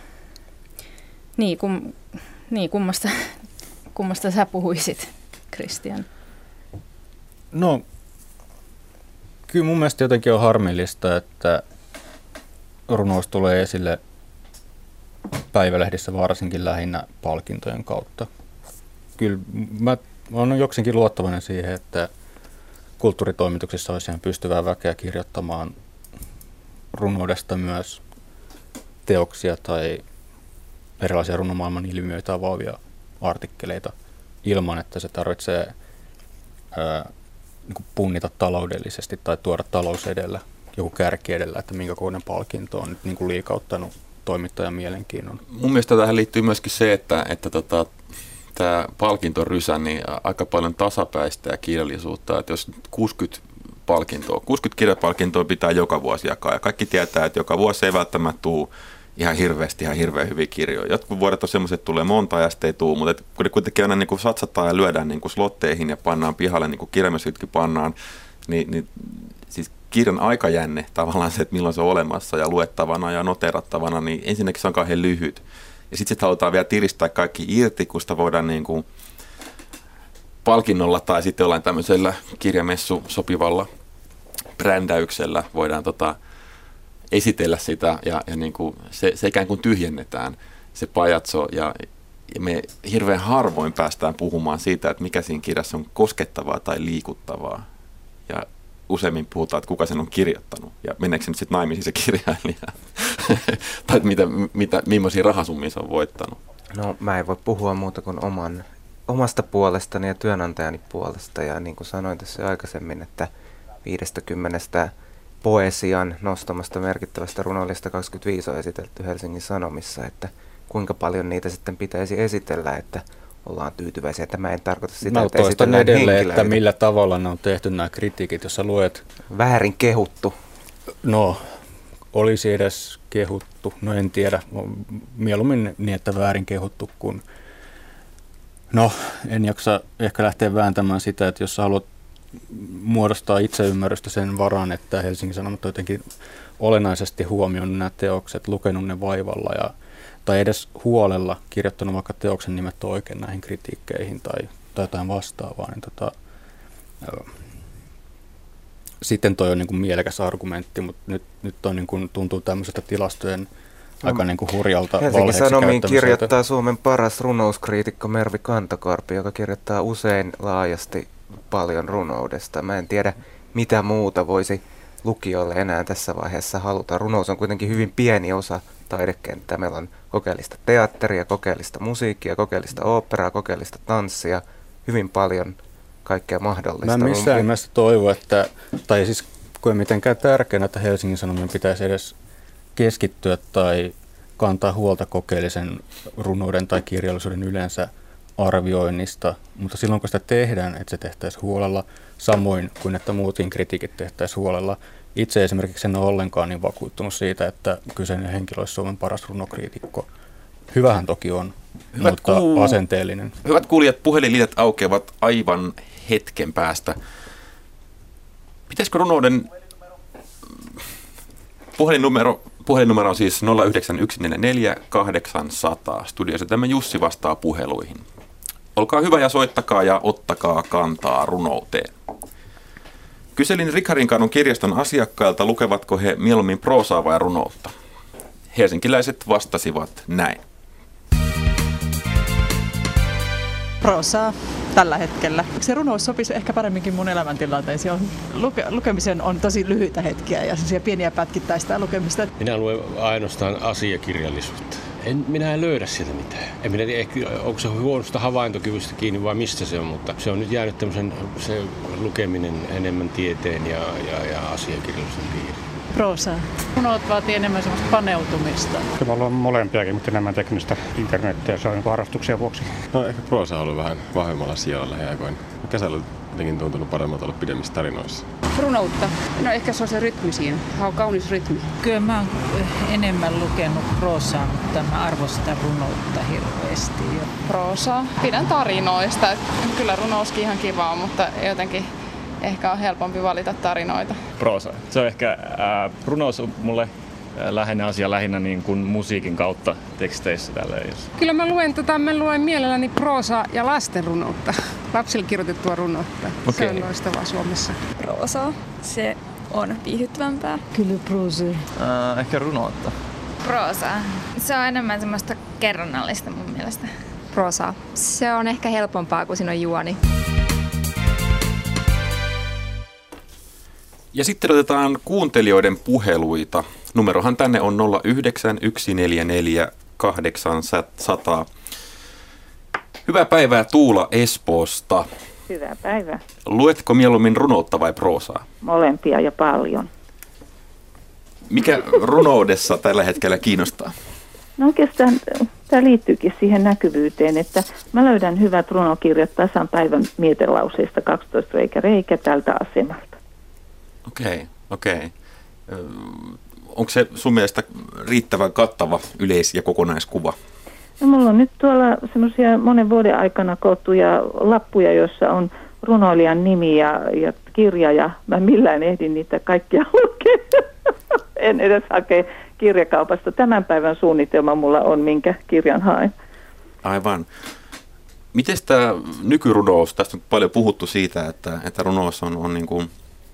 kummasta sä puhuisit, Kristian? No, kyllä mun mielestä jotenkin on harmillista, että runous tulee esille päivälehdissä varsinkin lähinnä palkintojen kautta. Kyllä mä olen jokseenkin luottavainen siihen, että kulttuuritoimituksissa olisi ihan pystyvää väkeä kirjoittamaan runoudesta myös teoksia tai erilaisia runomaailman ilmiöitä avaavia artikkeleita ilman, että se tarvitsee niin punnita taloudellisesti tai tuoda talous edellä, joku kärki edellä, että minkä kokoinen palkinto on nyt niin liikauttanut toimittajan mielenkiinnon. Mun mielestä tähän liittyy myöskin se, että tämä palkintorysä niin aika paljon tasapäistä ja kirjallisuutta, että jos 60 kirjapalkintoa pitää joka vuosi jakaa, ja kaikki tietää, että joka vuosi ei välttämättä tule ihan hirveän hyviä kirjoja. Jotkut vuodet on semmoiset, että tulee monta ja sitten ei tule, mutta kun ne kuitenkin aina niin satsataan ja lyödään niin slotteihin ja pannaan pihalle, niin kuin kirjamessytkin pannaan, niin siis kirjan aikajänne, tavallaan se, että milloin se on olemassa ja luettavana ja noterattavana, niin ensinnäkin se on kauhean lyhyt. Ja sitten halutaan vielä tiristää kaikki irti, kun sitä voidaan niin kuin palkinnolla tai sitten jollain tämmöisellä kirjamessu sopivalla brändäyksellä voidaan esitellä sitä ja niin kuin se ikään kuin tyhjennetään se pajatso ja me hirveän harvoin päästään puhumaan siitä, että mikä siinä kirjassa on koskettavaa tai liikuttavaa ja useimmin puhutaan, että kuka sen on kirjoittanut ja meneekö se nyt sitten naimisiin se kirjailija tai millaisia rahasummia se on voittanut. No mä en voi puhua muuta kuin omasta puolestani ja työnantajani puolesta ja niin kuin sanoin tässä aikaisemmin, että 50 poesian nostamasta merkittävästä runoilista 25 on esitelty Helsingin Sanomissa, että kuinka paljon niitä sitten pitäisi esitellä, että ollaan tyytyväisiä. Että mä en tarkoita sitä, että esitellään edelleen, että millä tavalla ne on tehty nämä kritiikit, jos sä luet. Väärin kehuttu. No, olisi edes kehuttu. No en tiedä. Mieluummin niin, että väärin kehuttu, kun no, en jaksa ehkä lähteä vääntämään sitä, että jos sä haluat muodostaa itseymmärrystä sen varaan, että Helsingin Sanomat on jotenkin olennaisesti huomioinut nämä teokset, lukenut ne vaivalla tai edes huolella kirjoittanut vaikka teoksen nimet oikein näihin kritiikkeihin tai jotain vastaavaa, niin sitten toi on niin kuin mielekäs argumentti, mutta nyt on niin kuin, tuntuu tämmöisestä tilastojen aika niin kuin hurjalta valheeksi Helsingin Sanomiin kirjoittaa Suomen paras runouskriitikko Mervi Kantokarpi, joka kirjoittaa usein laajasti paljon runoudesta. Mä en tiedä, mitä muuta voisi lukijoille enää tässä vaiheessa haluta. Runous on kuitenkin hyvin pieni osa taidekenttää. Meillä on kokeellista teatteria, kokeellista musiikkia, kokeellista oopperaa, kokeellista tanssia, hyvin paljon kaikkea mahdollista. Mä missään nimessä toivon, tai siis koen mitenkään tärkeänä, että Helsingin Sanomien pitäisi edes keskittyä tai kantaa huolta kokeellisen runouden tai kirjallisuuden yleensä arvioinnista, mutta silloin kun sitä tehdään, että se tehtäisiin huolella, samoin kuin että muutkin kritiikit tehtäisiin huolella. Itse esimerkiksi en ole ollenkaan niin vakuuttunut siitä, että kyseinen henkilö olisi Suomen paras runokriitikko. Hyvähän toki on, mutta asenteellinen. Hyvät kuulijat, puhelinlinjat aukeavat aivan hetken päästä. Pitäisikö runouden puhelinnumero on siis 09144 studiossa. Tämä Jussi vastaa puheluihin. Olkaa hyvä ja soittakaa ja ottakaa kantaa runouteen. Kyselin Rikharinkaadun kirjaston asiakkailta, lukevatko he mieluummin proosaa vai runoutta. Helsinkiläiset vastasivat näin. Proosaa tällä hetkellä. Se runous sopisi ehkä paremminkin mun elämäntilanteisiin. Lukemisen on tosi lyhyitä hetkiä ja sellaisia pieniä pätkittäistä lukemista. Minä luen ainoastaan asiakirjallisuutta. Minä en löydä sieltä mitään. En minä tiedä, onko se huonosta havaintokyvystä kiinni vai mistä se on, mutta se on nyt jäänyt tämmöisen se lukeminen enemmän tieteen ja asiakirjallisuuden piiriin. Proosaa. Runout vaatii enemmän semmoista paneutumista. Kyllä mulla on molempiakin, mutta enemmän teknistä internettiä, se on harrastuksen vuoksi. No ehkä proosa on ollut vähän vahvemmalla sijalla lähiaikoina. Kesällä jotenkin tuntunut paremmalta olla pidemmissä tarinoissa. Runoutta. No ehkä se on se rytmi siinä. On kaunis rytmi. Kyllä mä oon enemmän lukenut proosaa, mutta mä arvostan runoutta hirveästi. Proosaa. Pidän tarinoista. Kyllä runouskin ihan kivaa, mutta jotenkin ehkä on helpompi valita tarinoita. Proosa. Se on ehkä runous on mulle lähinnä asia lähinnä niin kuin musiikin kautta teksteissä tälleen. Kyllä mä luen mielelläni proosaa ja lastenrunoutta. Lapsille kirjoitettua runoutta. Okay. Se on loistavaa Suomessa. Proosaa. Se on viihdyttävämpää. Kyllä proosa. Ehkä runoutta. Proosaa. Se on enemmän semmoista kerronnallista mun mielestä. Proosaa. Se on ehkä helpompaa, kun siinä on juoni. Ja sitten otetaan kuuntelijoiden puheluita. Numerohan tänne on 09144 Hyvää päivää Tuula Espoosta. Hyvää päivää. Luetko mieluummin runoutta vai proosaa? Molempia ja paljon. Mikä runoudessa tällä hetkellä kiinnostaa? No oikeastaan tämä liittyykin siihen näkyvyyteen, että mä löydän hyvät runokirjat tasan päivän mietelauseista 12 reikä tältä asemalta. Okei. Onko se sun mielestä riittävän kattava yleis- ja kokonaiskuva? No, mulla on nyt tuolla semmoisia monen vuoden aikana koottuja lappuja, joissa on runoilijan nimi ja kirja, ja mä millään ehdin niitä kaikkia lukea. En edes hakea kirjakaupasta. Tämän päivän suunnitelma mulla on, minkä kirjan haen. Aivan. Miten tämä nykyrunous, tästä on paljon puhuttu siitä, että runous on niin kuin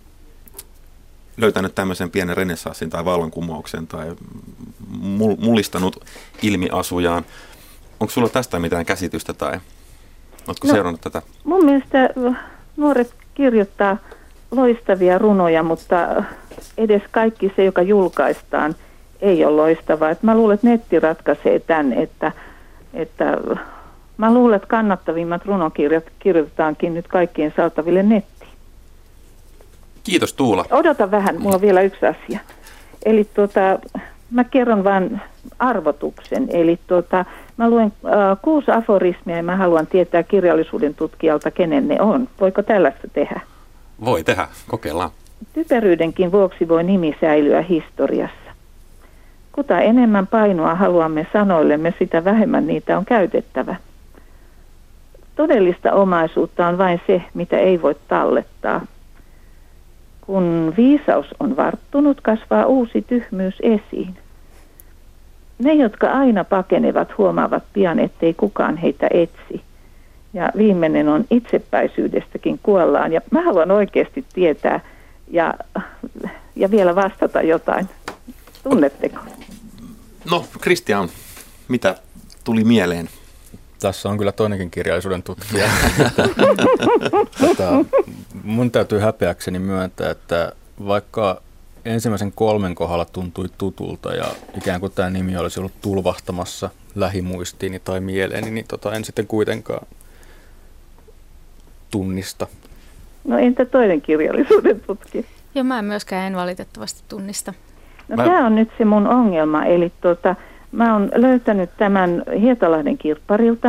löytänyt tämmöisen pienen renessanssin tai vallankumouksen tai mullistanut ilmiasujaan. Onko sulla tästä mitään käsitystä tai oletko seurannut tätä? Mun mielestä nuoret kirjoittaa loistavia runoja, mutta edes kaikki se, joka julkaistaan, ei ole loistavaa. Et mä luulen, että netti ratkaisee tämän, että mä luulen, että kannattavimmat runokirjat kirjoitetaankin nyt kaikkien saataville nettiin. Kiitos Tuula. Odota vähän, mulla on vielä yksi asia. Eli mä kerron vain arvotuksen. Eli mä luen 6 aforismia ja mä haluan tietää kirjallisuuden tutkijalta, kenen ne on. Voiko tällaista tehdä? Voi tehdä, kokeillaan. Typeryydenkin vuoksi voi nimi säilyä historiassa. Kuta enemmän painoa haluamme sanoillemme, sitä vähemmän niitä on käytettävä. Todellista omaisuutta on vain se, mitä ei voi tallettaa. Kun viisaus on varttunut, kasvaa uusi tyhmyys esiin. Ne, jotka aina pakenevat, huomaavat pian, ettei kukaan heitä etsi. Ja viimeinen on itsepäisyydestäkin kuollaan. Ja mä haluan oikeasti tietää ja vielä vastata jotain. Tunnetteko? No, Kristian, mitä tuli mieleen? Tässä on kyllä toinenkin kirjallisuuden tutkija. Mun täytyy häpeäkseni myöntää, että vaikka ensimmäisen 3 kohdalla tuntui tutulta ja ikään kuin tämä nimi olisi ollut tulvahtamassa lähimuistiini tai mieleeni, niin en sitten kuitenkaan tunnista. No entä toinen kirjallisuuden tutkija? Joo, mä en valitettavasti tunnista. No tämä on nyt se mun ongelma, eli mä oon löytänyt tämän Hietalahden kirpparilta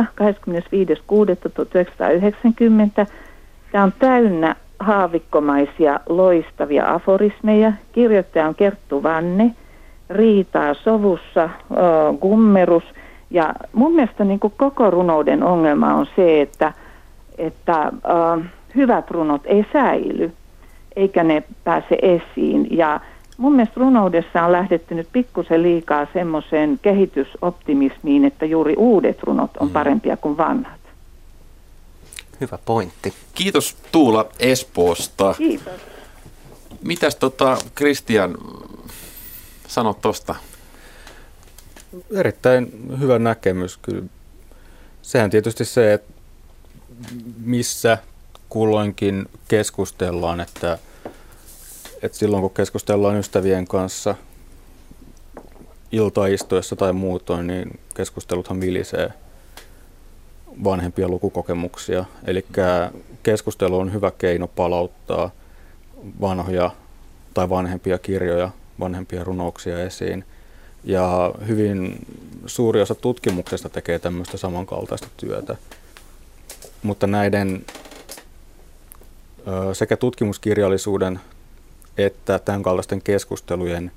25.6.1990. Tämä on täynnä haavikkomaisia loistavia aforismeja. Kirjoittaja on Kerttu Vanne, riitaa sovussa, gummerus. Ja mun mielestä niin kuin koko runouden ongelma on se, että hyvät runot ei säily, eikä ne pääse esiin. Ja mun mielestä runoudessa on lähdetty nyt pikkusen liikaa semmoiseen kehitysoptimismiin, että juuri uudet runot on parempia kuin vanhat. Hyvä pointti. Kiitos Tuula Espoosta. Kiitos. Mitäs Kristian sanot tosta? Erittäin hyvä näkemys kyllä. Sehän tietysti se, että missä kulloinkin keskustellaan, että silloin kun keskustellaan ystävien kanssa iltaistuessa tai muutoin, niin keskusteluthan vilisee vanhempia lukukokemuksia. Eli keskustelu on hyvä keino palauttaa vanhoja tai vanhempia kirjoja, vanhempia runouksia esiin. Ja hyvin suuri osa tutkimuksesta tekee tämmöistä samankaltaista työtä. Mutta näiden sekä tutkimuskirjallisuuden että tämän kaltaisten keskustelujen,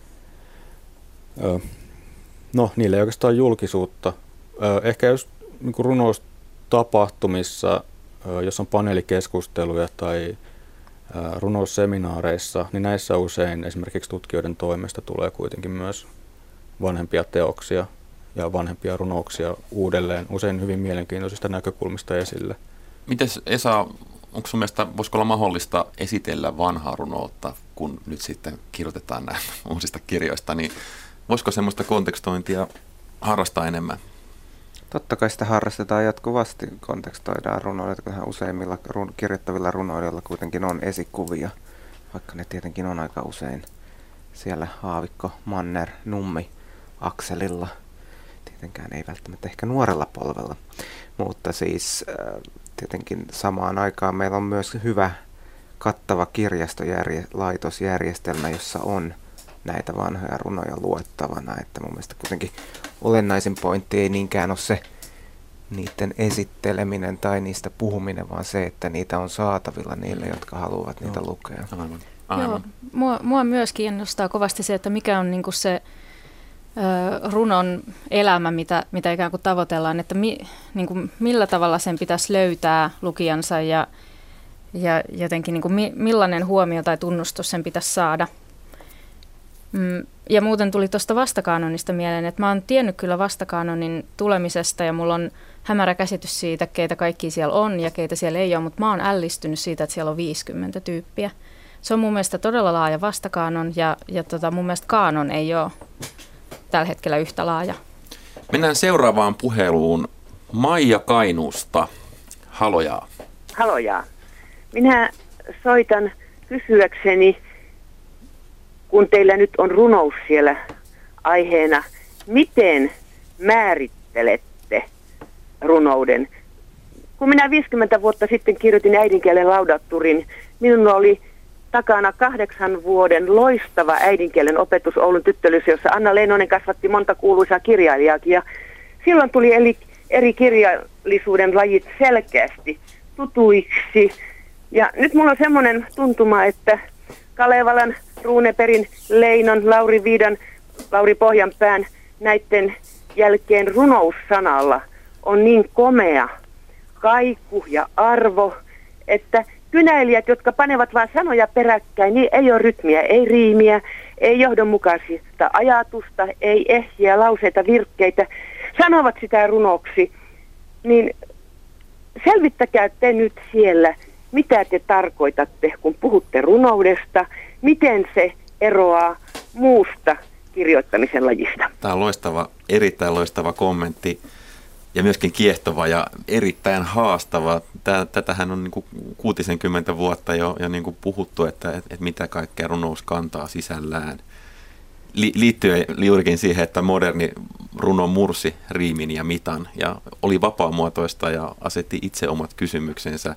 niille ei oikeastaan julkisuutta. Ehkä jos niin kuin runoustapahtumissa, jos on paneelikeskusteluja tai runousseminaareissa, niin näissä usein esimerkiksi tutkijoiden toimesta tulee kuitenkin myös vanhempia teoksia ja vanhempia runouksia uudelleen, usein hyvin mielenkiintoisista näkökulmista esille. Mites Esa, onko sun mielestä, voisiko olla mahdollista esitellä vanhaa runoutta, kun nyt sitten kirjoitetaan näistä uusista kirjoista, niin voisiko semmoista kontekstointia harrastaa enemmän? Totta kai sitä harrastetaan jatkuvasti, kontekstoidaan runoilijoita, kyllähän useimmilla kirjoittavilla runoilijoilla kuitenkin on esikuvia, vaikka ne tietenkin on aika usein siellä Haavikko, Manner, Nummi, akselilla. Tietenkään ei välttämättä ehkä nuorella polvella, mutta siis tietenkin samaan aikaan meillä on myös hyvä kattava kirjastolaitosjärjestelmä, jossa on näitä vanhoja runoja luettavana, että mun mielestä kuitenkin olennaisin pointti ei niinkään ole se niiden esitteleminen tai niistä puhuminen, vaan se, että niitä on saatavilla niille, jotka haluavat niitä lukea. Joo, mua myös kiinnostaa kovasti se, että mikä on niinku se runon elämä, mitä ikään kuin tavoitellaan, että niinku, millä tavalla sen pitäisi löytää lukijansa ja jotenkin niinku, millainen huomio tai tunnustus sen pitäisi saada. Ja muuten tuli tuosta vastakaanonista mieleen, että mä oon tiennyt kyllä vastakaanonin tulemisesta ja mulla on hämärä käsitys siitä, keitä kaikki siellä on ja keitä siellä ei ole, mutta mä oon ällistynyt siitä, että siellä on 50 tyyppiä. Se on mun mielestä todella laaja vastakaanon ja mun mielestä kaanon ei ole tällä hetkellä yhtä laaja. Mennään seuraavaan puheluun. Maija Kainuusta. Halojaa. Halojaa. Minä soitan kysyäkseni, kun teillä nyt on runous siellä aiheena, miten määrittelette runouden? Kun minä 50 vuotta sitten kirjoitin äidinkielen laudatturin, minulla oli takana 8 vuoden loistava äidinkielen opetus Oulun tyttölyssä, jossa Anna Leinonen kasvatti monta kuuluisaa kirjailijaakin. Ja silloin tuli eri kirjallisuuden lajit selkeästi tutuiksi. Ja nyt mulla on semmoinen tuntuma, että Kalevalan, Runeperin, Leinon, Lauri Viidan, Lauri Pohjanpään näiden jälkeen runoussanalla on niin komea kaiku ja arvo, että kynäilijät, jotka panevat vain sanoja peräkkäin, niin ei ole rytmiä, ei riimiä, ei johdonmukaista ajatusta, ei ehjiä lauseita, virkkeitä, sanovat sitä runoksi, niin selvittäkää te nyt siellä, mitä te tarkoitatte, kun puhutte runoudesta, miten se eroaa muusta kirjoittamisen lajista. Tämä on loistava, erittäin loistava kommentti ja myöskin kiehtova ja erittäin haastava. Tätähän on niin kuin 60 vuotta jo niin kuin puhuttu, että mitä kaikkea runous kantaa sisällään. Liittyen juurikin siihen, että moderni runo mursi riimin ja mitan ja oli vapaamuotoista ja asetti itse omat kysymyksensä.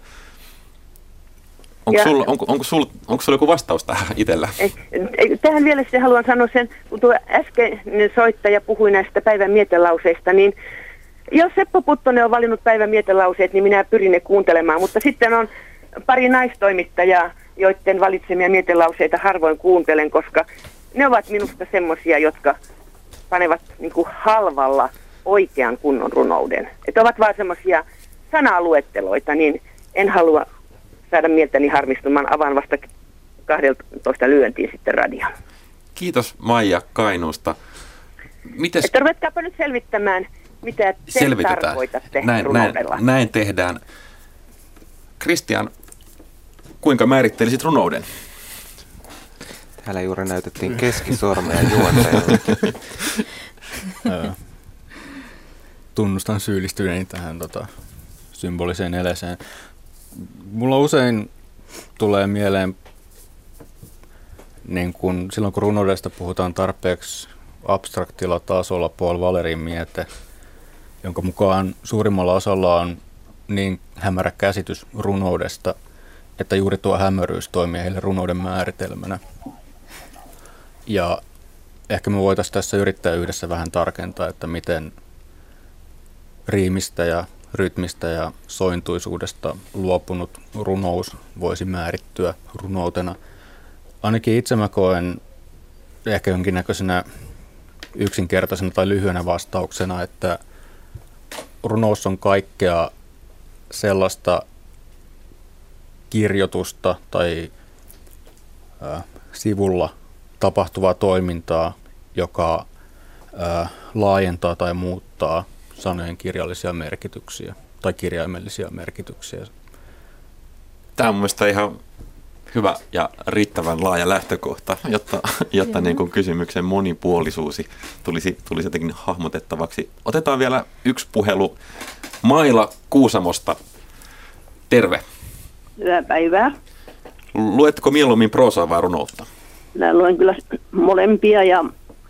Onko sulla joku vastaus tähän itsellä? Tähän vielä sitten haluan sanoa sen, kun tuo äskeinen soittaja puhui näistä päivän mietelauseista, niin jos Seppo Puttonen on valinnut päivän mietelauseet, niin minä pyrin ne kuuntelemaan, mutta sitten on pari naistoimittajaa, joiden valitsemia mietelauseita harvoin kuuntelen, koska ne ovat minusta semmoisia, jotka panevat niin kuin halvalla oikean kunnon runouden. Että ovat vaan semmoisia sanaluetteloita, niin en halua saada mieltäni harmistumaan, avaan vasta 12 lyöntiin sitten radion. Kiitos Maija Kainuusta. Että ruvetkaapa nyt selvittämään, mitä te tarkoitatte runoudella. Näin tehdään. Kristian, kuinka määrittelisit runouden? Täällä juuri näytettiin keskisormea juonteella. Tunnustan syyllistyneeni tähän symboliseen eleeseen. Mulla usein tulee mieleen, niin kun, silloin kun runoudesta puhutaan tarpeeksi abstraktilla tasolla, Paul Valerin miete, jonka mukaan suurimmalla osalla on niin hämärä käsitys runoudesta, että juuri tuo hämäryys toimii heille runouden määritelmänä. Ja ehkä me voitaisiin tässä yrittää yhdessä vähän tarkentaa, että miten riimistä ja rytmistä ja sointuisuudesta luopunut runous voisi määrittyä runoutena. Ainakin itse mä koen ehkä jonkinnäköisenä yksinkertaisena tai lyhyenä vastauksena, että runous on kaikkea sellaista kirjoitusta tai sivulla tapahtuvaa toimintaa, joka laajentaa tai muuttaa sanojen kirjallisia merkityksiä tai kirjaimellisia merkityksiä. Tämä on mielestäni ihan hyvä ja riittävän laaja lähtökohta, jotta niin kuin kysymyksen monipuolisuus tulisi jotenkin hahmotettavaksi. Otetaan vielä yksi puhelu. Maila Kuusamosta. Terve. Hyvää päivää. Luetko mieluummin proosaa vai runoutta? Minä luen kyllä molempia ja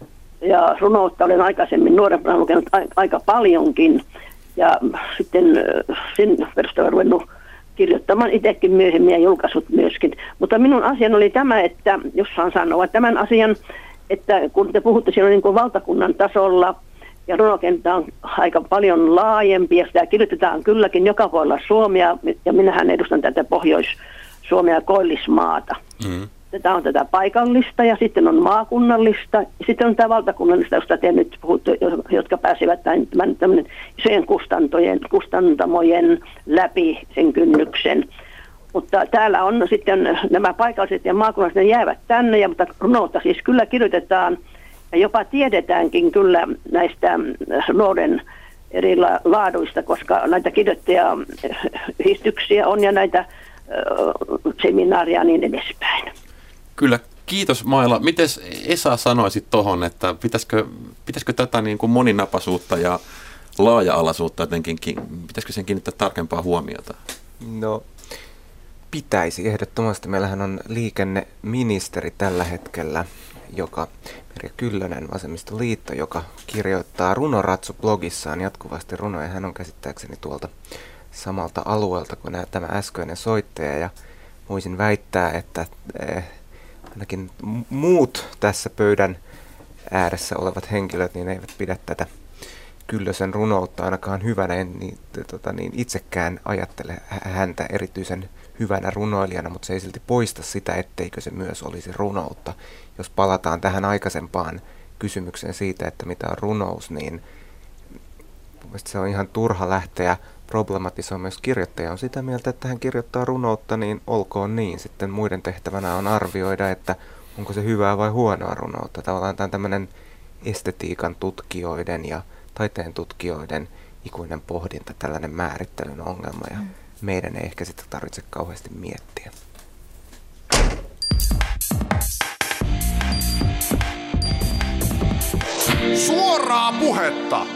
runoutta olen aikaisemmin nuorempana lukenut aika paljonkin. Ja sitten sen perusteella ruvennut kirjoittamaan itsekin myöhemmin ja julkaisut myöskin. Mutta minun asian oli tämä, että jos saan sanoa tämän asian, että kun te puhutte siinä niin kuin valtakunnan tasolla ja runokenttä on aika paljon laajempi ja sitä kirjoitetaan kylläkin joka puolella Suomea ja minähän edustan tätä Pohjois-Suomea Koillismaata. Mm. Tätä on tätä paikallista ja sitten on maakunnallista ja sitten on tämä valtakunnallista, josta te nyt puhutte, jotka pääsevät tämän isojen kustantamojen läpi sen kynnyksen. Mutta täällä on sitten nämä paikalliset ja maakunnalliset, ne jäävät tänne, mutta runoutta siis kyllä kirjoitetaan ja jopa tiedetäänkin kyllä näistä runouden eri laaduista, koska näitä kirjoittajayhdistyksiä on ja näitä seminaaria ja niin edespäin. Kyllä, kiitos Maila. Mites Esa sanoisit tuohon, että pitäisikö tätä niin kuin moninapaisuutta ja laaja-alaisuutta jotenkin, pitäisikö sen kiinnittää tarkempaa huomiota? No, pitäisi ehdottomasti. Meillähän on liikenneministeri tällä hetkellä, Merja Kyllönen, Vasemmistoliitto, joka kirjoittaa Runoratsu-blogissaan jatkuvasti runoja. Hän on käsittääkseni tuolta samalta alueelta kuin tämä äskeinen soittaja ja voisin väittää, että ainakin muut tässä pöydän ääressä olevat henkilöt niin eivät pidä tätä Kyllösen runoutta ainakaan hyvänä. En itsekään ajattele häntä erityisen hyvänä runoilijana, mutta se ei silti poista sitä, etteikö se myös olisi runoutta. Jos palataan tähän aikaisempaan kysymykseen siitä, että mitä on runous, niin mielestäni se on ihan turha lähteä problematisoimaan, jos kirjoittaja on sitä mieltä, että hän kirjoittaa runoutta, niin olkoon niin. Sitten muiden tehtävänä on arvioida, että onko se hyvää vai huonoa runoutta. Tavallaan tämä on tämmöinen estetiikan tutkijoiden ja taiteen tutkijoiden ikuinen pohdinta, tällainen määrittelyn ongelma, ja meidän ei ehkä sitä tarvitse kauheasti miettiä. Suoraa puhetta!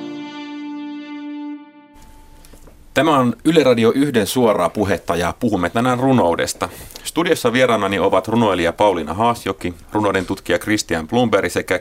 Tämä on Yle Radio 1 suoraa puhetta ja puhumme tänään runoudesta. Studiossa vieraanani ovat runoilija Pauliina Haasjoki, runouden tutkija Christian Blomberg sekä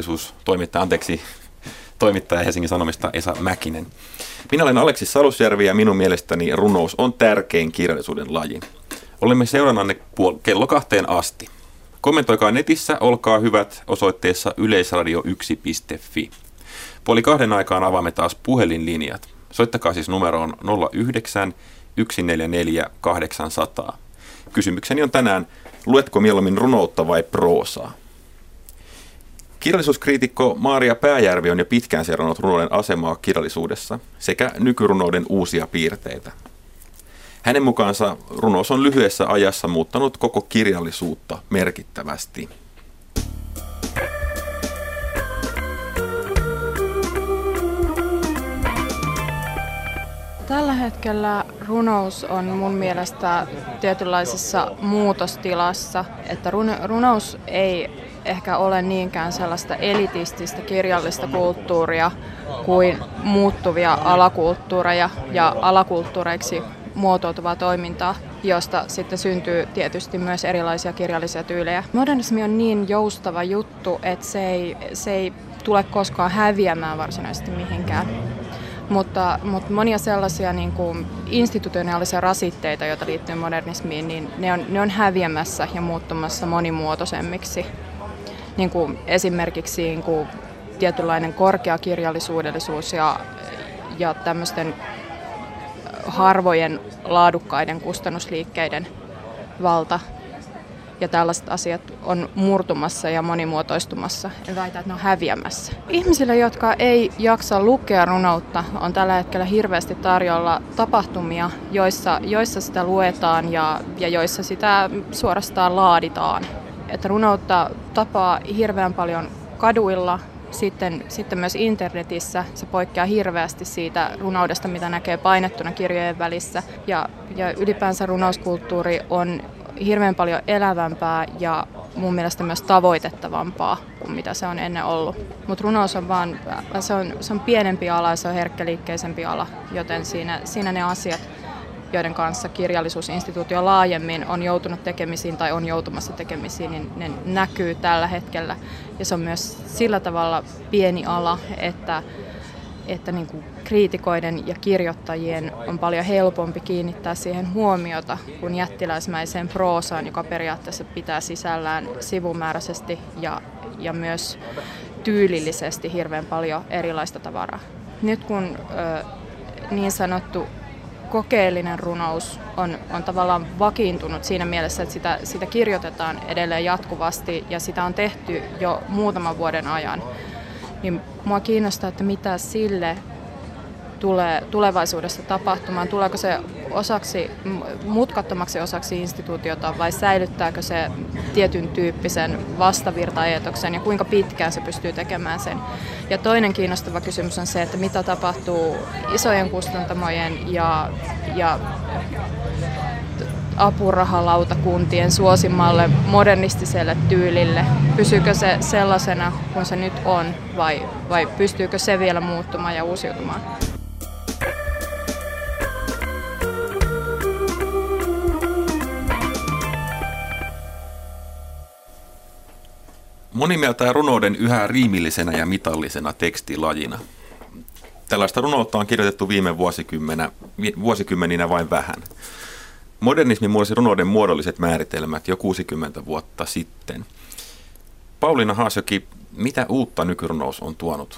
toimittaja Helsingin Sanomista Esa Mäkinen. Minä olen Aleksis Salusjärvi ja minun mielestäni runous on tärkein kirjallisuuden laji. Olemme seurannanne kello 2 asti. Kommentoikaa netissä, olkaa hyvät osoitteessa yleisradio1.fi. 1:30 aikaan avaamme taas puhelinlinjat. Soittakaa siis numeroon 09 144 800. Kysymykseni on tänään, luetko mieluummin runoutta vai proosaa? Kirjallisuuskriitikko Maaria Pääjärvi on jo pitkään seurannut runouden asemaa kirjallisuudessa sekä nykyrunouden uusia piirteitä. Hänen mukaansa runous on lyhyessä ajassa muuttanut koko kirjallisuutta merkittävästi. Tällä hetkellä runous on mun mielestä tietynlaisessa muutostilassa, että runous ei ehkä ole niinkään sellaista elitististä kirjallista kulttuuria kuin muuttuvia alakulttuureja ja alakulttuureiksi muotoutuvaa toimintaa, josta sitten syntyy tietysti myös erilaisia kirjallisia tyylejä. Modernismi on niin joustava juttu, että se ei tule koskaan häviämään varsinaisesti mihinkään. Mutta monia sellaisia niin kuin institutionaalisia rasitteita, joita liittyy modernismiin, niin ne on häviämässä ja muuttumassa monimuotoisemmiksi. Niin kuin esimerkiksi niin kuin tietynlainen korkea kirjallisuudellisuus ja tämmöisten harvojen laadukkaiden kustannusliikkeiden valta. Ja tällaiset asiat on murtumassa ja monimuotoistumassa. En väitä, että ne on häviämässä. Ihmisille, jotka ei jaksa lukea runoutta, on tällä hetkellä hirveästi tarjolla tapahtumia, joissa sitä luetaan ja joissa sitä suorastaan laaditaan. Että runoutta tapaa hirveän paljon kaduilla, sitten myös internetissä. Se poikkeaa hirveästi siitä runoudesta, mitä näkee painettuna kirjojen välissä. Ja ylipäänsä runouskulttuuri on hirveän paljon elävämpää ja mun mielestä myös tavoitettavampaa kuin mitä se on ennen ollut. Mutta runous on vaan, se on pienempi ala ja se on herkkäliikkeisempi ala, joten siinä ne asiat, joiden kanssa kirjallisuusinstituutio laajemmin on joutunut tekemisiin tai on joutumassa tekemisiin, niin ne näkyy tällä hetkellä. Ja se on myös sillä tavalla pieni ala, että niin kuin kriitikoiden ja kirjoittajien on paljon helpompi kiinnittää siihen huomiota kuin jättiläismäiseen proosaan, joka periaatteessa pitää sisällään sivumääräisesti ja myös tyylillisesti hirveän paljon erilaista tavaraa. Nyt kun niin sanottu kokeellinen runous on tavallaan vakiintunut siinä mielessä, että sitä kirjoitetaan edelleen jatkuvasti ja sitä on tehty jo muutaman vuoden ajan, niin mua kiinnostaa, että mitä sille tulee tulevaisuudessa tapahtumaan. Tuleeko se mutkattomaksi osaksi instituutiota vai säilyttääkö se tietyn tyyppisen vastavirta-ajatuksen ja kuinka pitkään se pystyy tekemään sen. Ja toinen kiinnostava kysymys on se, että mitä tapahtuu isojen kustantamojen ja apurahalautakuntien suosimalle modernistiselle tyylille. Pysyykö se sellaisena kuin se nyt on vai pystyykö se vielä muuttumaan ja uusiutumaan? Moni mieltää runouden yhä riimillisenä ja mitallisena tekstilajina. Tällaista runoutta on kirjoitettu viime vuosikymmeninä vain vähän. Modernismi muodosti runouden muodolliset määritelmät jo 60 vuotta sitten. Pauliina Haasjoki, mitä uutta nykyrunous on tuonut?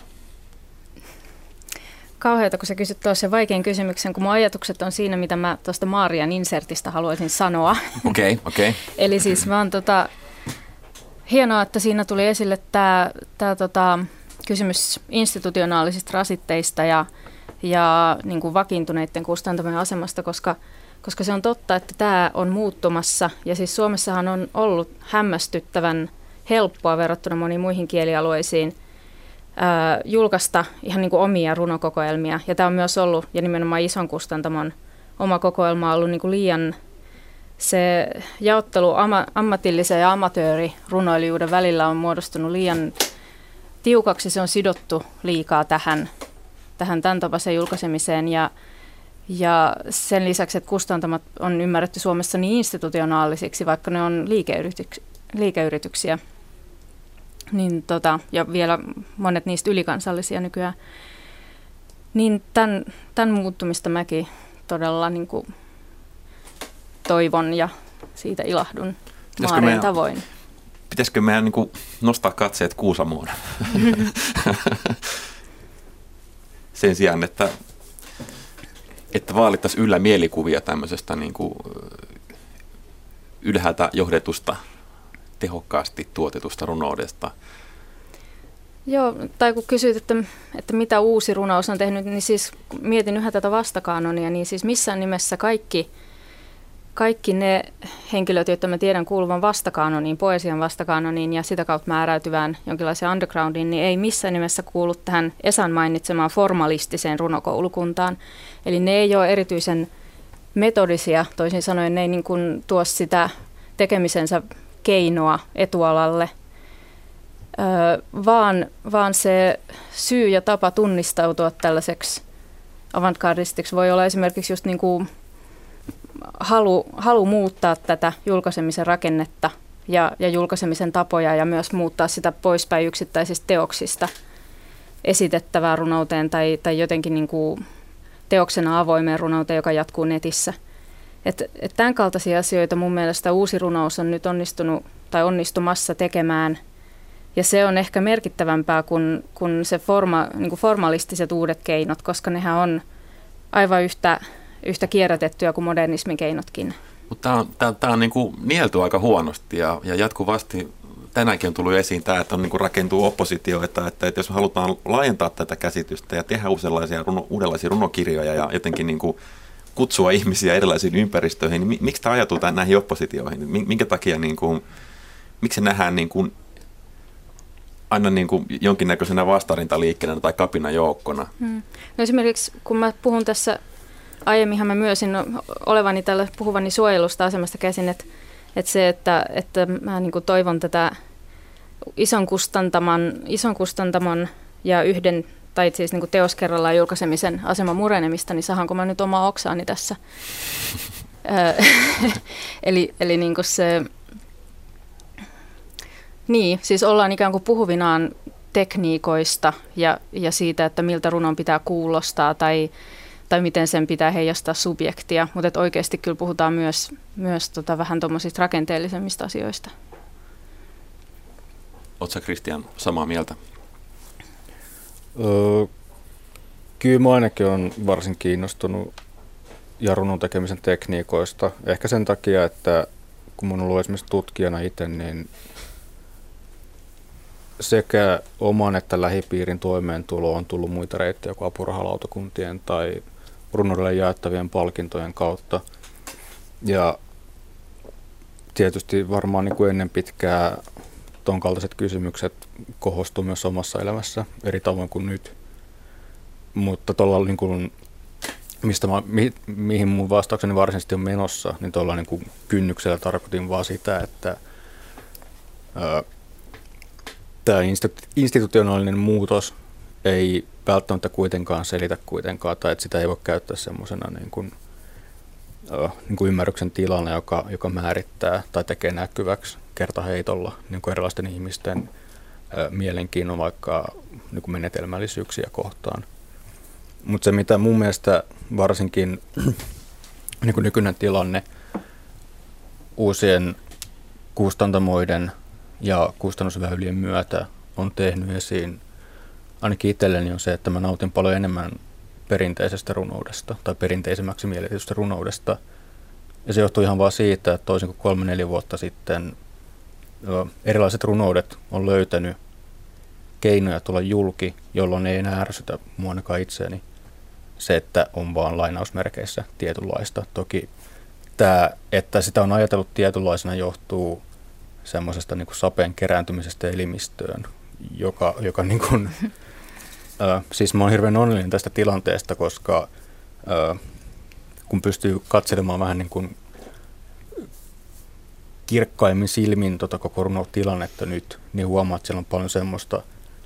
Kauheata, kun sä kysyt tuossa vaikean kysymyksen, kun mun ajatukset on siinä, mitä mä tuosta Marian insertistä haluaisin sanoa. Okei. Eli siis mä oon hienoa, että siinä tuli esille tämä kysymys institutionaalisista rasitteista ja niin kuin vakiintuneiden kustantamien asemasta, koska se on totta, että tämä on muuttumassa. Ja siis Suomessahan on ollut hämmästyttävän helppoa verrattuna moniin muihin kielialueisiin julkaista ihan niin kuin omia runokokoelmia. Ja tämä on myös ollut, ja nimenomaan ison kustantamon oma kokoelma on ollut niin kuin liian, se jaottelu ammatillisen ja amatöörirunoilijuuden välillä on muodostunut liian tiukaksi. Se on sidottu liikaa tähän tämän tapaiseen julkaisemiseen ja sen lisäksi, että kustantamat on ymmärretty Suomessa niin institutionaalisiksi, vaikka ne on liikeyrityksiä, niin ja vielä monet niistä ylikansallisia nykyään, niin tämän muuttumista mäkin todella niin kuin toivon ja siitä ilahdun Maarien tavoin. Pitäisikö meidän niin kuin nostaa katseet Kuusamoon sen sijaan, että vaalittaisiin yllä mielikuvia tämmöisestä niin kuin ylhäältä johdetusta, tehokkaasti tuotetusta runoudesta? Joo, tai kun kysyt, että mitä uusi runous on tehnyt, niin siis mietin yhä tätä vastakaanonia, niin siis missään nimessä kaikki ne henkilöt, joita mä tiedän kuuluvan vastakaanoniin, poesian vastakaanoniin ja sitä kautta määräytyvään jonkinlaiseen undergroundiin, niin ei missään nimessä kuulu tähän Esan mainitsemaan formalistiseen runokoulukuntaan. Eli ne ei ole erityisen metodisia, toisin sanoen ne ei niin kuin tuo tekemisensä keinoa etualalle, vaan se syy ja tapa tunnistautua tällaiseksi avantgardistiksi voi olla esimerkiksi just niin kuin halu muuttaa tätä julkaisemisen rakennetta ja julkaisemisen tapoja ja myös muuttaa sitä poispäin yksittäisistä teoksista esitettävään runouteen tai jotenkin niin kuin teoksena avoimeen runouteen, joka jatkuu netissä. Et tämän kaltaisia asioita mun mielestä uusi runous on nyt onnistunut tai onnistumassa tekemään. Ja se on ehkä merkittävämpää kuin se niin kuin formalistiset uudet keinot, koska nehän on aivan yhtä kierrätettyä kuin modernismin keinotkin. Mutta tämä on niin kuin nielty aika huonosti ja jatkuvasti tänäänkin on tullut esiin tämä, että on niin kuin rakentuu oppositioita, että jos halutaan laajentaa tätä käsitystä ja tehdä uudenlaisia runokirjoja ja jotenkin niin kuin kutsua ihmisiä erilaisiin ympäristöihin, niin miksi tämä ajatuu näihin oppositioihin? Minkä takia, niin kuin, miksi se nähdään niin kuin aina niin kuin jonkinnäköisenä vastarintaliikkeenä tai kapinan-joukkona? No esimerkiksi kun mä puhun tässä, aiemminhan mä myösin olevani tällä puhuvani suojelusta asemasta käsin, että mä niin kuin toivon tätä ison kustantamon ja yhden, tai siis niin kuin teos kerrallaan julkaisemisen aseman murenemista, niin sahanko mä nyt omaa oksaani tässä? eli niin kuin se, niin, siis ollaan ikään kuin puhuvinaan tekniikoista ja siitä, että miltä runon pitää kuulostaa tai miten sen pitää heijastaa subjektia, mutta oikeasti kyllä puhutaan myös vähän tuommoisista rakenteellisemmista asioista. Oletko sä, Kristian, samaa mieltä? Kyllä mä ainakin olen varsin kiinnostunut ja runon tekemisen tekniikoista. Ehkä sen takia, että kun mun on ollut esimerkiksi tutkijana itse, niin sekä oman että lähipiirin toimeentulo on tullut muita reittejä kuin apurahalautakuntien tai runoudelle jaettavien palkintojen kautta. Ja tietysti varmaan niin kuin ennen pitkää ton kaltaiset kysymykset kohostuu myös omassa elämässä eri tavoin kuin nyt. Mutta tuolla niin kuin, mihin mun vastaukseni varsinaisesti on menossa, niin tuolla niin kuin kynnyksellä tarkoitin vaan sitä, että tämä institutionaalinen muutos ei välttämättä kuitenkaan selitä tai että sitä ei voi käyttää semmoisena niin kuin ymmärryksen tilana, joka määrittää tai tekee näkyväksi kertaheitolla niin kuin erilaisten ihmisten mielenkiinnon vaikka niin kuin menetelmällisyyksiä kohtaan. Mutta se, mitä mun mielestä varsinkin niin kuin nykyinen tilanne uusien kustantamoiden ja kustannusväylien myötä on tehnyt esiin, ainakin itselleni on se, että mä nautin paljon enemmän perinteisestä runoudesta tai perinteisemmäksi mielitetystä runoudesta. Ja se johtuu ihan vaan siitä, että toisin kuin 3-4 vuotta sitten erilaiset runoudet on löytänyt keinoja tulla julki, jolloin ei enää ärsytä mua ainakaan itseäni se, että on vaan lainausmerkeissä tietynlaista. Toki tämä, että sitä on ajatellut tietynlaisena, johtuu semmoisesta niin kuin sapeen kerääntymisestä elimistöön, joka niin kuin, siis mä oon hirveän onnellinen tästä tilanteesta, koska kun pystyy katselemaan vähän niin kuin kirkkaimmin silmin koko runotilannetta nyt, niin huomaa, että siellä on paljon semmoista,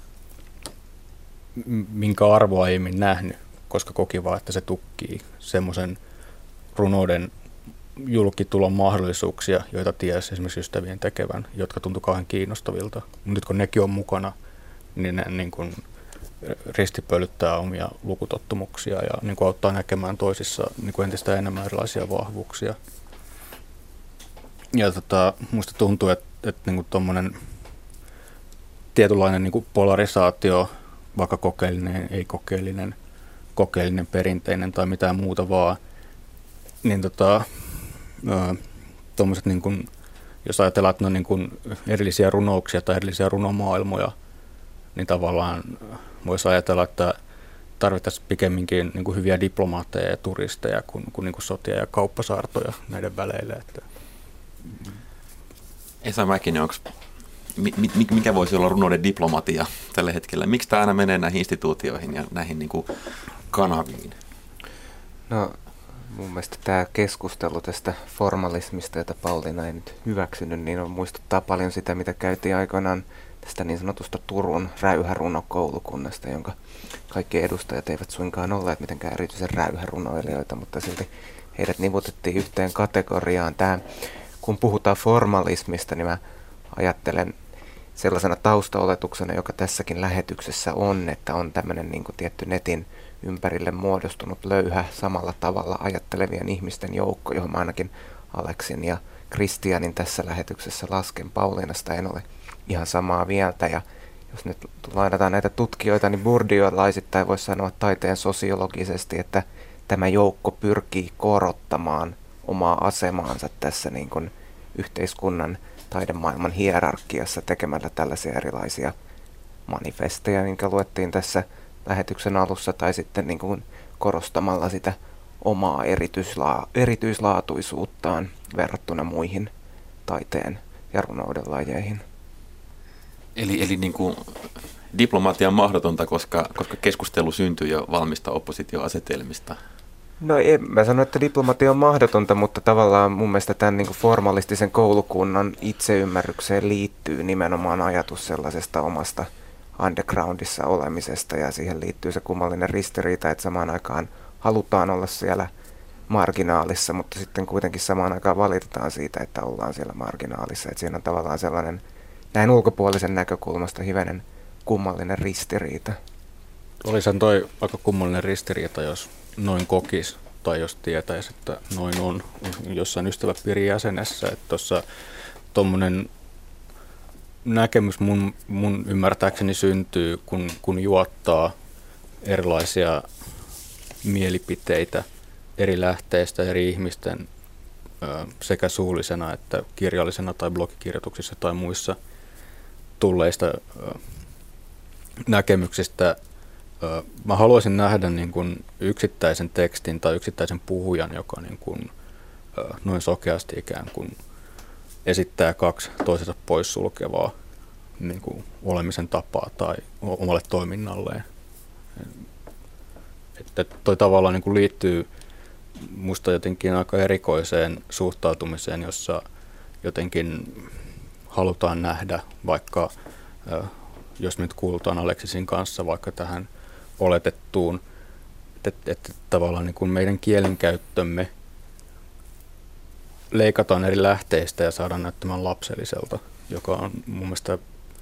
minkä arvoa ei aiemmin nähnyt, koska koki vaan, että se tukkii semmoisen runouden julkitulon mahdollisuuksia, joita tiesi esimerkiksi ystävien tekevän, jotka tuntui kauhean kiinnostavilta. Mutta nyt kun nekin on mukana, niin ne niin kuin ristipölyttää omia lukutottumuksia ja niin kuin auttaa näkemään toisissa niin kuin entistä enemmän erilaisia vahvuuksia. Ja musta tuntuu, että niin kuin tommonen tietynlainen niin kuin polarisaatio, vaikka kokeellinen, ei-kokeellinen, kokeellinen, perinteinen tai mitään muuta vaan, niin tommoset niin kuin, jos ajatellaan, että ne on niin kuin erillisiä runouksia tai erillisiä runomaailmoja, niin tavallaan voisi ajatella, että tarvittaisiin pikemminkin niin kuin hyviä diplomaatteja ja turisteja kuin sotia ja kauppasaartoja näiden väleille. Että. Esa Mäkinen, mikä voisi olla runouden diplomatia tällä hetkellä? Miksi tämä aina menee näihin instituutioihin ja näihin niin kuin kanaviin? No, mun mielestä tämä keskustelu tästä formalismista, jota Pauliina ei nyt hyväksynyt, niin on muistuttaa paljon sitä, mitä käytiin aikoinaan tästä niin sanotusta Turun räyhärunokoulukunnasta, jonka kaikki edustajat eivät suinkaan olleet mitenkään erityisen räyhärunoilijoita, mutta silti heidät nivutettiin yhteen kategoriaan. Kun puhutaan formalismista, niin mä ajattelen sellaisena taustaoletuksena, joka tässäkin lähetyksessä on, että on tämmöinen niin kuin tietty netin ympärille muodostunut löyhä samalla tavalla ajattelevien ihmisten joukko, johon mä ainakin Aleksin ja Kristianin tässä lähetyksessä lasken. Pauliinasta en ole ihan samaa mieltä, ja jos nyt lainataan näitä tutkijoita, niin bourdieu'laisittain voisi sanoa taiteen sosiologisesti, että tämä joukko pyrkii korottamaan omaa asemaansa tässä niin kuin yhteiskunnan taidemaailman hierarkiassa tekemällä tällaisia erilaisia manifesteja, minkä luettiin tässä lähetyksen alussa, tai sitten niin kuin korostamalla sitä omaa erityislaatuisuuttaan verrattuna muihin taiteen ja runouden lajeihin. Eli niin kuin diplomatia on mahdotonta, koska keskustelu syntyy jo valmista oppositioasetelmista. No en mä sano, että diplomatia on mahdotonta, mutta tavallaan mun mielestä tämän niin kuin formalistisen koulukunnan itseymmärrykseen liittyy nimenomaan ajatus sellaisesta omasta undergroundissa olemisesta, ja siihen liittyy se kummallinen ristiriita, että samaan aikaan halutaan olla siellä marginaalissa, mutta sitten kuitenkin samaan aikaan valitetaan siitä, että ollaan siellä marginaalissa. Että siinä on tavallaan sellainen näin ulkopuolisen näkökulmasta hivenen kummallinen ristiriita. Olisahan toi aika kummallinen ristiriita, jos noin kokisi tai jos tietäisi, että noin on jossain ystäväpiirin jäsenessä. Että tuossa tuommoinen näkemys mun ymmärtääkseni syntyy, kun juottaa erilaisia mielipiteitä eri lähteistä, eri ihmisten sekä suullisena että kirjallisena tai blogikirjoituksissa tai muissa tulleista näkemyksistä. Mä haluaisin nähdä niin kuin yksittäisen tekstin tai yksittäisen puhujan, joka niin kuin, noin sokeasti ikään kuin esittää kaksi toisensa poissulkevaa niin kuin olemisen tapaa tai omalle toiminnalleen. Että toi tavallaan niin kuin liittyy musta jotenkin aika erikoiseen suhtautumiseen, jossa jotenkin halutaan nähdä, vaikka jos nyt kuulutaan Aleksisin kanssa vaikka tähän oletettuun, että tavallaan niin kuin meidän kielenkäyttömme leikataan eri lähteistä ja saadaan näyttämään lapselliselta, joka on mun mielestä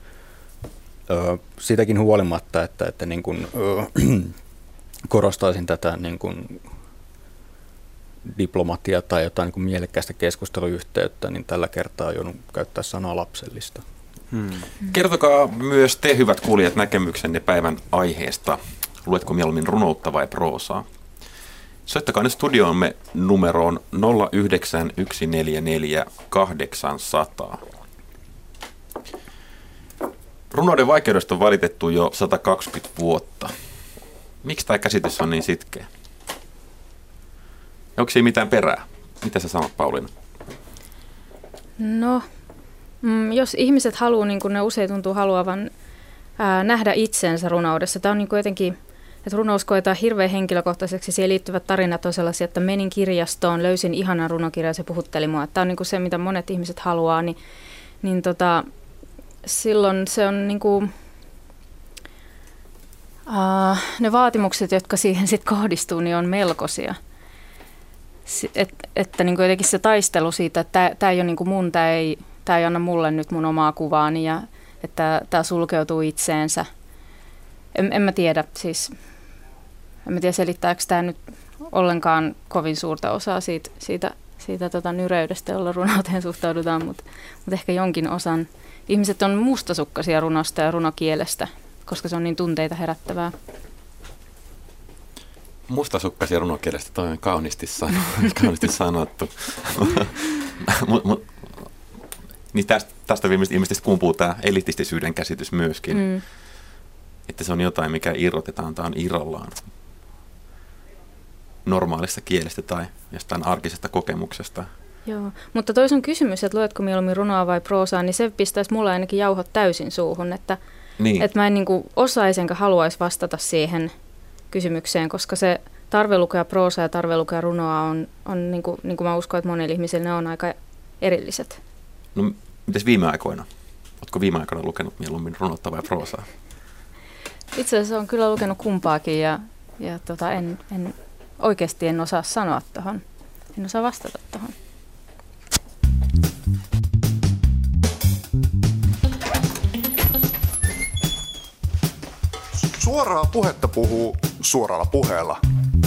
siitäkin huolimatta, että niin kuin, korostaisin tätä niin kuin diplomatiaa tai jotain niin kuin mielekkäistä keskusteluyhteyttä, niin tällä kertaa joudun käyttää sanaa lapsellista. Kertokaa myös te, hyvät kuulijat, näkemyksenne päivän aiheesta. Luetko mieluummin runoutta vai proosaa? Soittakaa nyt studioomme numeroon 09144 800. Runouden vaikeudesta on valitettu jo 120 vuotta. Miksi tämä käsitys on niin sitkeä? Onko siinä mitään perää? Mitä sä sanot, Pauliina? No, jos ihmiset haluaa, niin kuin ne usein tuntuu haluavan nähdä itsensä runoudessa. Tämä on niin kuin jotenkin, että runous koetaan hirveän henkilökohtaiseksi. Siihen liittyvät tarinat on sellaisia, että menin kirjastoon, löysin ihanan runokirjan ja se puhutteli mua. Tämä on niin kuin se, mitä monet ihmiset haluaa, niin silloin se on niin kuin, ne vaatimukset, jotka siihen sitten kohdistuu, niin on melkoisia. Että niin kuin jotenkin se taistelu siitä, että tämä ei ole niin kuin mun, tämä ei anna mulle nyt mun omaa kuvaani ja että tämä sulkeutuu itseensä. En mä tiedä, siis en mä tiedä selittääkö tämä nyt ollenkaan kovin suurta osaa siitä nyreydestä, jolla runouteen suhtaudutaan, mutta ehkä jonkin osan. Ihmiset on mustasukkaisia runosta ja runokielestä, koska se on niin tunteita herättävää. Mustasukkaisia runokielestä, toi on kauniisti sanottu. Niin tästä ilmeisesti kumpuu tämä elitistisyyden käsitys myöskin. Että se on jotain, mikä irrotetaan tai on irrallaan normaalista kielestä tai jostain arkisesta kokemuksesta. Joo, mutta toisen kysymys, että luetko mieluummin runoa vai proosaa, niin se pistäisi mulle ainakin jauhot täysin suuhun, että mä en niin kuin osaisi enkä haluaisi vastata siihen kysymykseen, koska se tarve lukea proosaa ja tarve lukea runoa on niin kuin mä uskon, että monilla ihmisillä ne on aika erilliset. No, mites viime aikoina? Oletko viime aikoina lukenut mieluummin runoutta vai proosaa? Itse asiassa olen kyllä lukenut kumpaakin ja en oikeasti osaa sanoa tuohon. En osaa vastata tuohon. Suoraa puhetta puhuu suoralla puheella.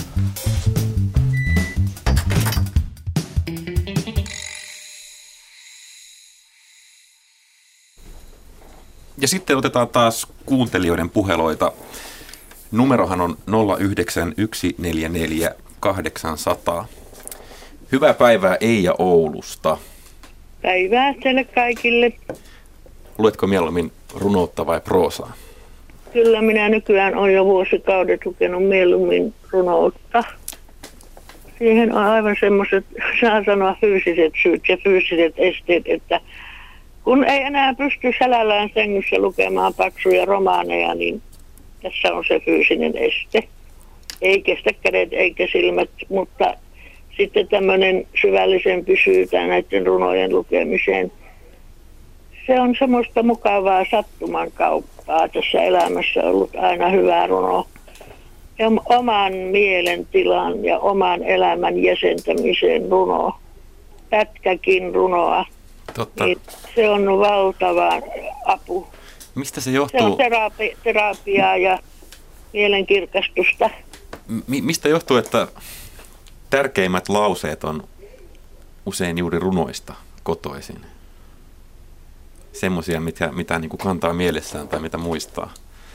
Ja sitten otetaan taas kuuntelijoiden puheloita. Numerohan on 09144 800. Hyvää päivää Eija Oulusta. Päivää teille kaikille. Luetko mieluummin runoutta vai proosaa? Kyllä minä nykyään olen jo vuosikaudet lukenut mieluummin runoutta. Siihen on aivan semmoiset, saa sanoa fyysiset syyt ja fyysiset esteet, että kun ei enää pysty sälällään sängyssä lukemaan paksuja romaaneja, niin tässä on se fyysinen este. Ei kestä kädet eikä silmät, mutta sitten tämmöinen syvällisempi syy näiden runojen lukemiseen. Se on semmoista mukavaa sattuman kauppaa. Tässä elämässä on ollut aina hyvä runo. Ja oman mielentilan ja oman elämän jäsentämiseen runo. Pätkäkin runoa. Totta. Niin se on valtava apu. Mistä se johtuu? Se on terapiaa ja mielenkirkastusta. Mistä johtuu, että tärkeimmät lauseet on usein juuri runoista kotoisin? Semmoisia, mitä niin kuin kantaa mielessään tai mitä muistaa?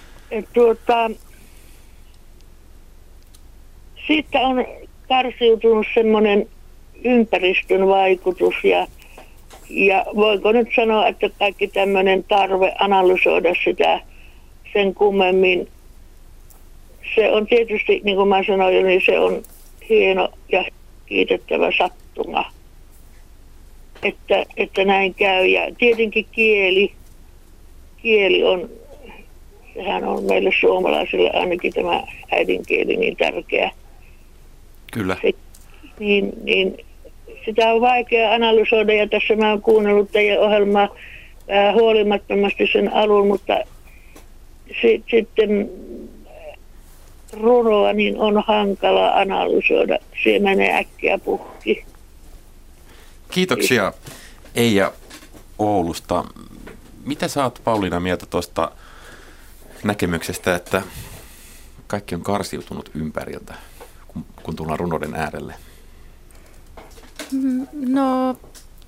Siitä on karsiutunut semmoinen ympäristön vaikutus ja voiko nyt sanoa, että kaikki tämmöinen tarve analysoida sitä sen kummemmin. Se on tietysti, niin kuin mä sanoin, niin se on hieno ja kiitettävä sattuma, että näin käy. Ja tietenkin kieli on, sehän on meille suomalaisille ainakin tämä äidinkieli niin tärkeä. Kyllä. Niin sitä on vaikea analysoida ja tässä mä oon kuunnellut teidän ohjelmaa huolimattomasti sen alun, mutta sitten runoa niin on hankala analysoida. Se menee äkkiä puhki. Kiitoksia Eija Oulusta. Mitä sä oot, Pauliina, mieltä tuosta näkemyksestä, että kaikki on karsiutunut ympäriltä, kun tullaan runouden äärelle? No,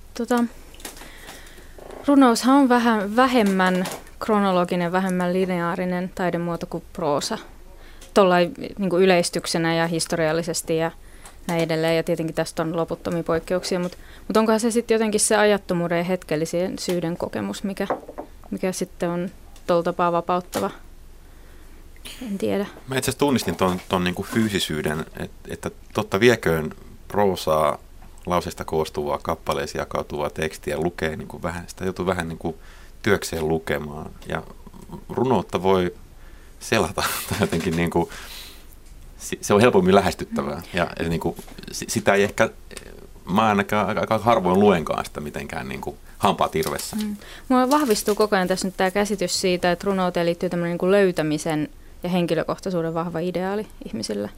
runoushan on vähän vähemmän kronologinen, vähemmän lineaarinen taidemuoto kuin proosa. Tuollain niin kuin yleistyksenä ja historiallisesti ja näin edelleen. Ja tietenkin tästä on loputtomia poikkeuksia, mutta onkohan se sitten jotenkin se ajattomuuden ja hetkellisen syyden kokemus, mikä sitten on tuolla tapaa vapauttava? En tiedä. Mä itse asiassa tunnistin ton niin kuin fyysisyyden, että totta vieköön proosaa lauseista koostuvaa kappaleisiin jakautuvaa tekstiä lukee niin kuin vähän, sitä joutuu vähän niin kuin työkseen lukemaan. Ja runoutta voi selata tai jotenkin niin kuin, se on helpommin lähestyttävää. Ja niin kuin, sitä ei ehkä, mä ainakaan aika harvoin luenkaan sitä mitenkään niin kuin hampaat irvessä. Mulla vahvistuu koko ajan tässä nyt tämä käsitys siitä, että runouteen liittyy tämmöinen niin kuin löytämisen ja henkilökohtaisuuden vahva ideaali ihmisillä.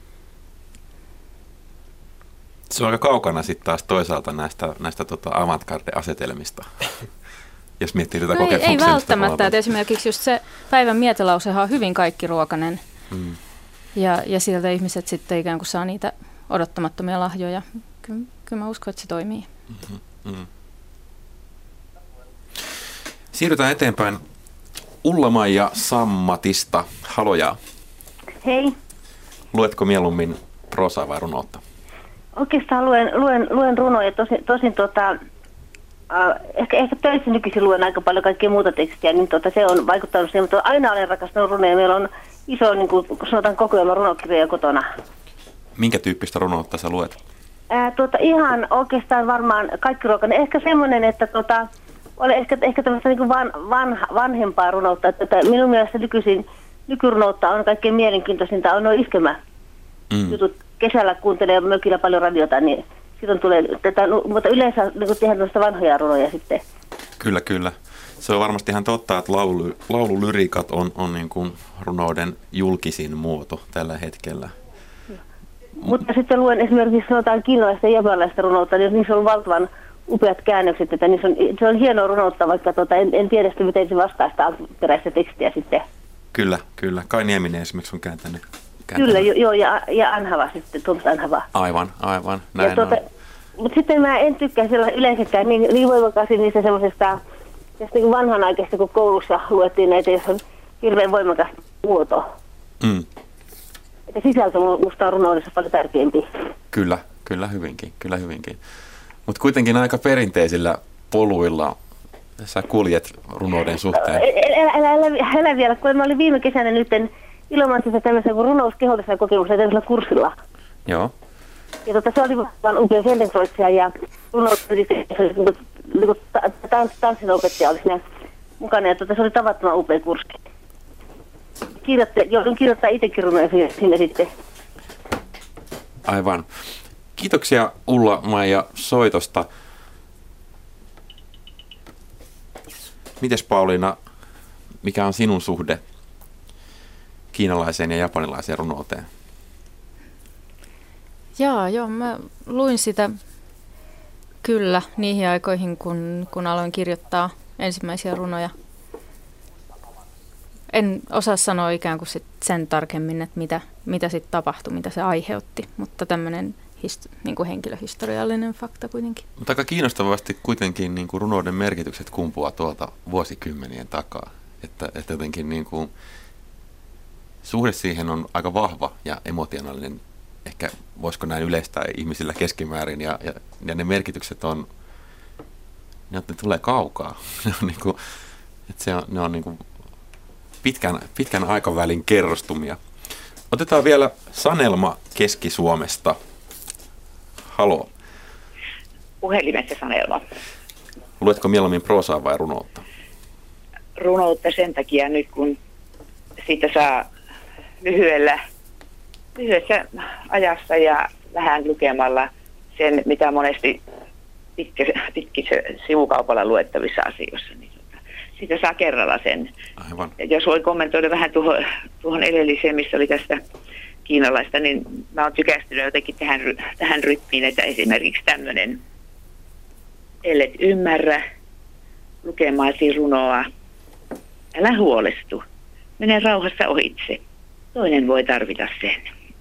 Se on aika kaukana sitten taas toisaalta näistä avantgarde-asetelmista, jos miettii tätä kokemuksellista. Ei välttämättä, että esimerkiksi just se päivän mietelausehan on hyvin kaikkiruokainen ja sieltä ihmiset sitten ikään kuin saa niitä odottamattomia lahjoja. Kyllä mä uskon, että se toimii. Siirrytään eteenpäin Ulla-Maija Sammatista. Haloja. Hei. Luetko mieluummin proosaa vai runoutta? Oikeastaan luen runoja, tosin ehkä töissä nykyisin luen aika paljon kaikkea muuta tekstiä, niin se on vaikuttanut siihen, mutta aina olen rakastanut runoja. Meillä on iso, niin kuin sanotaan, kokoelma runokirjoja kotona. Minkä tyyppistä runoutta sä luet? Ihan oikeastaan varmaan kaikkiruokainen. Ehkä semmoinen, että oli ehkä tämmöistä niin kuin vanhempaa runoutta. Että minun mielestä nykyrunoutta on kaikkein mielenkiintoisinta, on nuo iskelmäjutut. Kesällä kuuntelee mökillä paljon radiota, niin silloin tulee tätä, mutta yleensä niin tehdään tämmöistä vanhoja runoja sitten. Kyllä. Se on varmasti ihan totta, että laululyriikat on niin kuin runouden julkisin muoto tällä hetkellä. Mutta sitten luen esimerkiksi sanotaan kiinalaista ja japanilaista runoutta, niin niissä on valtavan upeat käännökset, että se on hienoa runoutta, vaikka en tiedä sitä, miten se vastaa sitä alkuperäistä tekstiä sitten. Kyllä. Kai Nieminen esimerkiksi on kääntänyt. Kyllä, joo, ja Anhava sitten, Tuomas Anhava. Aivan, näin on. Mutta sitten mä en tykkää yleensäkään niin voimakkaasti niistä semmoisesta niin vanhanaikaista, kun koulussa luettiin näitä, jos on hirveän voimakas muoto. Että sisältö musta on runoudessa paljon tärkeämpi. Kyllä hyvinkin. Mutta kuitenkin aika perinteisillä poluilla sä kuljet runouden suhteen. Älä vielä, kun mä olin viime kesänä nyt Ilomantsissa tämmöisen runouskehollisen kokemuksen tämmöisellä kurssilla. Joo. Ja se oli vaan upea sentensoitsija ja tanssinopettaja oli siinä mukana ja se oli tavattoman upea kurssi. Joudun kirjoittaa itsekin runoja sinne sitten. Aivan. Kiitoksia Ulla-Maija soitosta. Mites Pauliina, mikä on sinun suhde kiinalaiseen ja japanilaiseen runouteen? Joo, mä luin sitä kyllä niihin aikoihin, kun aloin kirjoittaa ensimmäisiä runoja. En osaa sanoa ikään kuin sen tarkemmin, että mitä sitten tapahtui, mitä se aiheutti, mutta tämmöinen niin kuin henkilöhistoriallinen fakta kuitenkin. Mutta aika kiinnostavasti kuitenkin niin kuin runouden merkitykset kumpuaa tuolta vuosikymmenien takaa. Että jotenkin niin kuin suhde siihen on aika vahva ja emotionaalinen, ehkä voisiko näin yleistää ihmisillä keskimäärin, ja ne merkitykset ne tulee kaukaa. Ne on niin kuin pitkän aikavälin kerrostumia. Otetaan vielä Sanelma Keski-Suomesta. Haloo. Puhelimessa Sanelma. Luetko mieluummin proosaa vai runoutta? Runoutta sen takia nyt, kun siitä saa lyhyessä ajassa ja vähän lukemalla sen, mitä monesti pitkissä sivukaupalla luettavissa asioissa. Niin siitä saa kerralla sen. Aivan. Ja jos voi kommentoida vähän tuohon edelliseen, missä oli tästä kiinalaista, niin mä oon tykästynyt jotenkin tähän rytmiin, että esimerkiksi tämmöinen, ellet ymmärrä lukemaasi runoa, älä huolestu, mene rauhassa ohitse, toinen voi tarvita sen.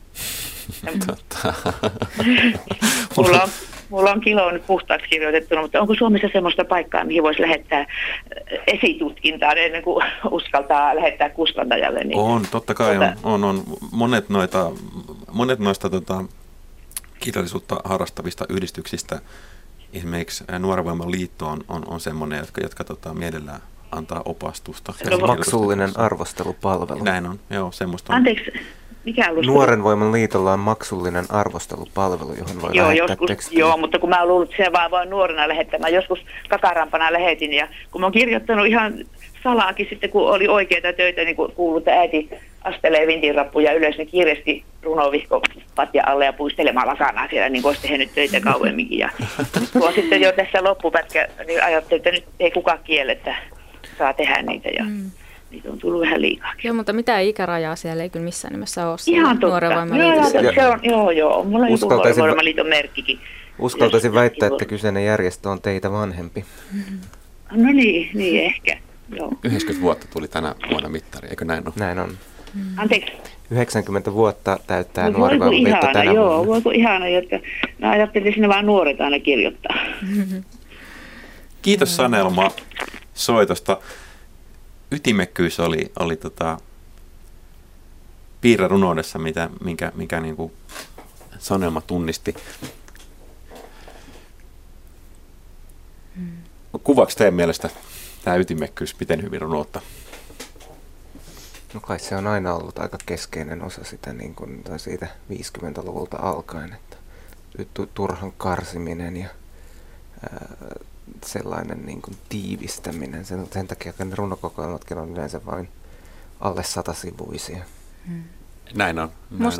Mulla on kilo nyt puhtaaksi kirjoitettuna, mutta onko Suomessa semmoista paikkaa, mihin voisi lähettää esitutkintaan ennen kuin uskaltaa lähettää kustantajalle? Niin on, totta kai on. Monet noista kirjallisuutta harrastavista yhdistyksistä, esimerkiksi Nuoren Voiman liitto on semmoinen, jotka mielellään antaa opastusta. Maksullinen arvostelupalvelu. Näin on, joo, semmoista on. Anteeksi. Nuoren Voiman liitolla on maksullinen arvostelupalvelu, johon voi lähettää tekstiä. Joo, mutta kun mä oon luullut, että se vaan voin nuorena lähettämään. Joskus kakarampana lähetin ja kun mä oon kirjoittanut ihan salaakin sitten, kun oli oikeita töitä, niin kun kuului, että äiti astelee vintinrappuja ylös, niin kiiresti runovihko patja alle ja puistelemaan lakanaa siellä, niin kuin olisi tehnyt töitä kauemminkin. Ja kun on sitten jo tässä loppupätkä, niin ajattelin, että nyt ei kukaan kiellettä saa tehdä niitä ja niitä on tullut vähän liikaa. Joo, mutta mitään ikärajaa siellä ei kyllä missään nimessä ole. Ihan totta. Joo. Mulla on Nuoren Voimaliiton merkkikin. Uskaltaisin väittää, että kyseinen järjestö on teitä vanhempi. No niin ehkä. Joo. 90 vuotta tuli tänä vuonna mittari, eikö näin ole? Näin on. Anteeksi. 90 vuotta täyttää Nuoren Voiman liitto tänä vuonna. Joo, voiko ihana, että mä ajattelin, että sinne vaan nuoret aina kirjoittaa. Kiitos Sanelma soitosta. Ytimekkyys oli piirre runoudessa, minkä niin kuin Sanelma tunnisti. Kuvaako teidän mielestä tämä ytimekkyys miten hyvin runoutta? No kai se on aina ollut aika keskeinen osa sitä niin kuin, siitä 50-luvulta alkaen, että turhan karsiminen ja sellainen niin kuin tiivistäminen. Sen takia ne runokokoelmatkin on yleensä vain alle 100-sivuisia. Näin on.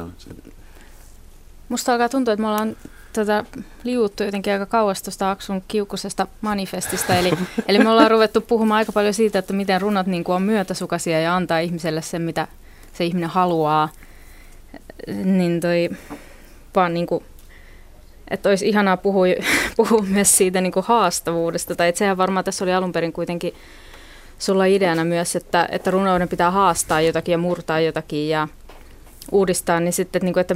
Musta alkaa tuntua, että me ollaan liuuttu jotenkin aika kauas tuosta Aksun kiukkusesta manifestista. Eli me ollaan ruvettu puhumaan aika paljon siitä, että miten runot niin kuin on myötäsukaisia ja antaa ihmiselle sen, mitä se ihminen haluaa. Niin vaan niin kuin, että olisi ihanaa puhua myös siitä niin kuin haastavuudesta. Tai että sehän varmaan tässä oli alun perin kuitenkin sulla ideana myös, että runouden pitää haastaa jotakin ja murtaa jotakin ja uudistaa, niin sitten, että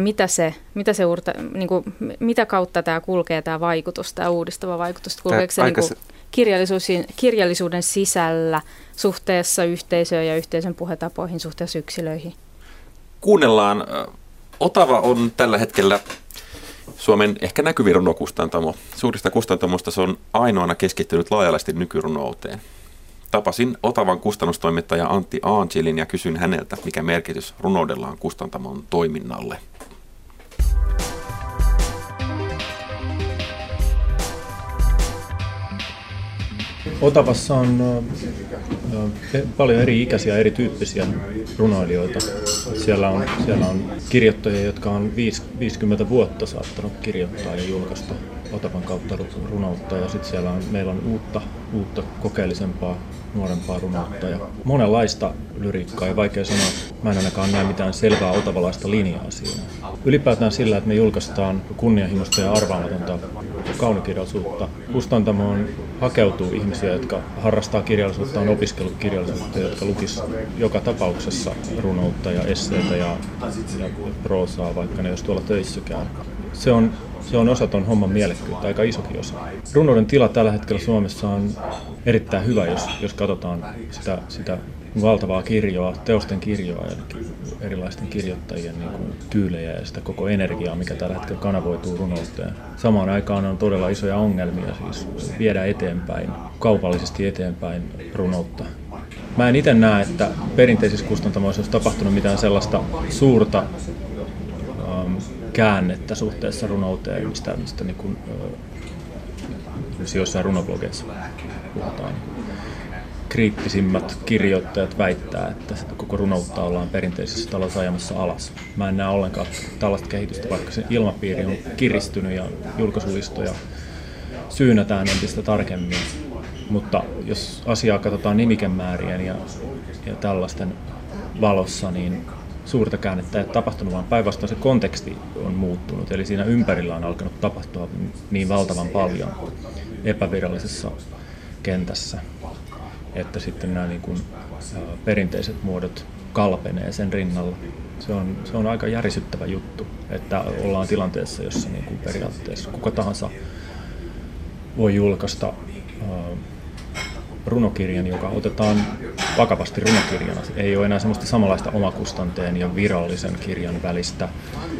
mitä kautta tämä kulkee, tämä vaikutus, tämä uudistava vaikutus, kulkeeko se kirjallisuuden sisällä suhteessa yhteisöön ja yhteisön puhetapoihin, suhteessa yksilöihin? Kuunnellaan Otava on tällä hetkellä Suomen ehkä näkyvin runokustantamo. Suurista kustantamoista se on ainoana keskittynyt laajalaisesti nykyrunouteen. Tapasin Otavan kustannustoimittaja Antti Angelin ja kysyin häneltä, mikä merkitys runoudella on kustantamon toiminnalle. Otavassa on paljon eri ikäisiä, erityyppisiä runoilijoita. Siellä on kirjoittajia, jotka on 50 vuotta saattanut kirjoittaa ja julkaista Otavan kautta runoutta. Ja sitten meillä on uutta kokeellisempaa, nuorempaa runoutta ja monenlaista lyriikkaa. Ja vaikea sanoa, mä en ainakaan näe mitään selvää otavalaista linjaa siinä. Ylipäätään sillä, että me julkaistaan kunnianhimoista ja arvaamatonta kaunikirjallisuutta. Kustantamoon hakeutuu ihmisiä, jotka harrastaa kirjallisuutta, on opiskellut kirjallisuutta, jotka lukis joka tapauksessa runoutta ja esseitä ja proosaa, vaikka ne jos tuolla töissäkään. Se on osa ton homman mielekkyyttä, aika isokin osa. Runouden tila tällä hetkellä Suomessa on erittäin hyvä, jos katsotaan sitä valtavaa kirjoa, teosten kirjoa ja erilaisten kirjoittajien niin kuin tyylejä ja sitä koko energiaa, mikä tällä hetkellä kanavoituu runouteen. Samaan aikaan on todella isoja ongelmia siis viedä eteenpäin, kaupallisesti eteenpäin runoutta. Mä en itse näe, että perinteisissä kustantamoissa olisi tapahtunut mitään sellaista suurta käännettä suhteessa runouteen, mistä niin kuin, jossain runoblogeissa puhutaan. Kriittisimmät kirjoittajat väittää, että koko runoutta ollaan perinteisessä talossa ajamassa alas. Mä en näe ollenkaan tällaista kehitystä, vaikka se ilmapiiri on kiristynyt ja julkaisulistoja syynätään entistä tarkemmin. Mutta jos asiaa katsotaan nimikemäärien ja tällaisten valossa, niin suurta käännettä ei ole tapahtunut, vaan päinvastoin se konteksti on muuttunut. Eli siinä ympärillä on alkanut tapahtua niin valtavan paljon epävirallisessa kentässä, että sitten nämä niin kuin, perinteiset muodot kalpenee sen rinnalla. Se on aika järisyttävä juttu, että ollaan tilanteessa, jossa niin kuin periaatteessa kuka tahansa voi julkaista runokirjan, joka otetaan vakavasti runokirjana. Ei ole enää semmoista samanlaista omakustanteen ja virallisen kirjan välistä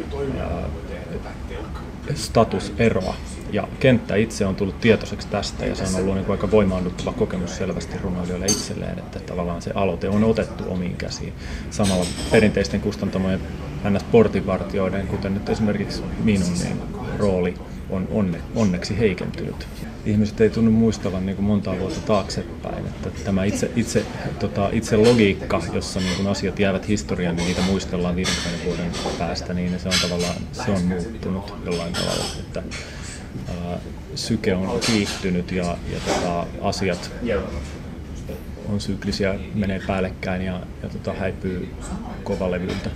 statuseroa. Ja kenttä itse on tullut tietoiseksi tästä ja se on ollut niin kuin aika voimaannuttava kokemus selvästi runoilijoille itselleen, että tavallaan se aloite on otettu omiin käsiin. Samalla perinteisten kustantamojen portinvartijoiden, kuten nyt esimerkiksi minun, niin rooli on onneksi heikentynyt. Ihmiset ei tunnu muistavan niin kuin montaa vuotta taaksepäin, että tämä itse logiikka, jossa niin kuin asiat jäävät historiaan, niin niitä muistellaan 50 vuoden päästä, niin se on muuttunut jollain tavalla, että syke on kiihtynyt ja asiat on syklisiä, menee päällekkäin ja häipyy kovalevyltä.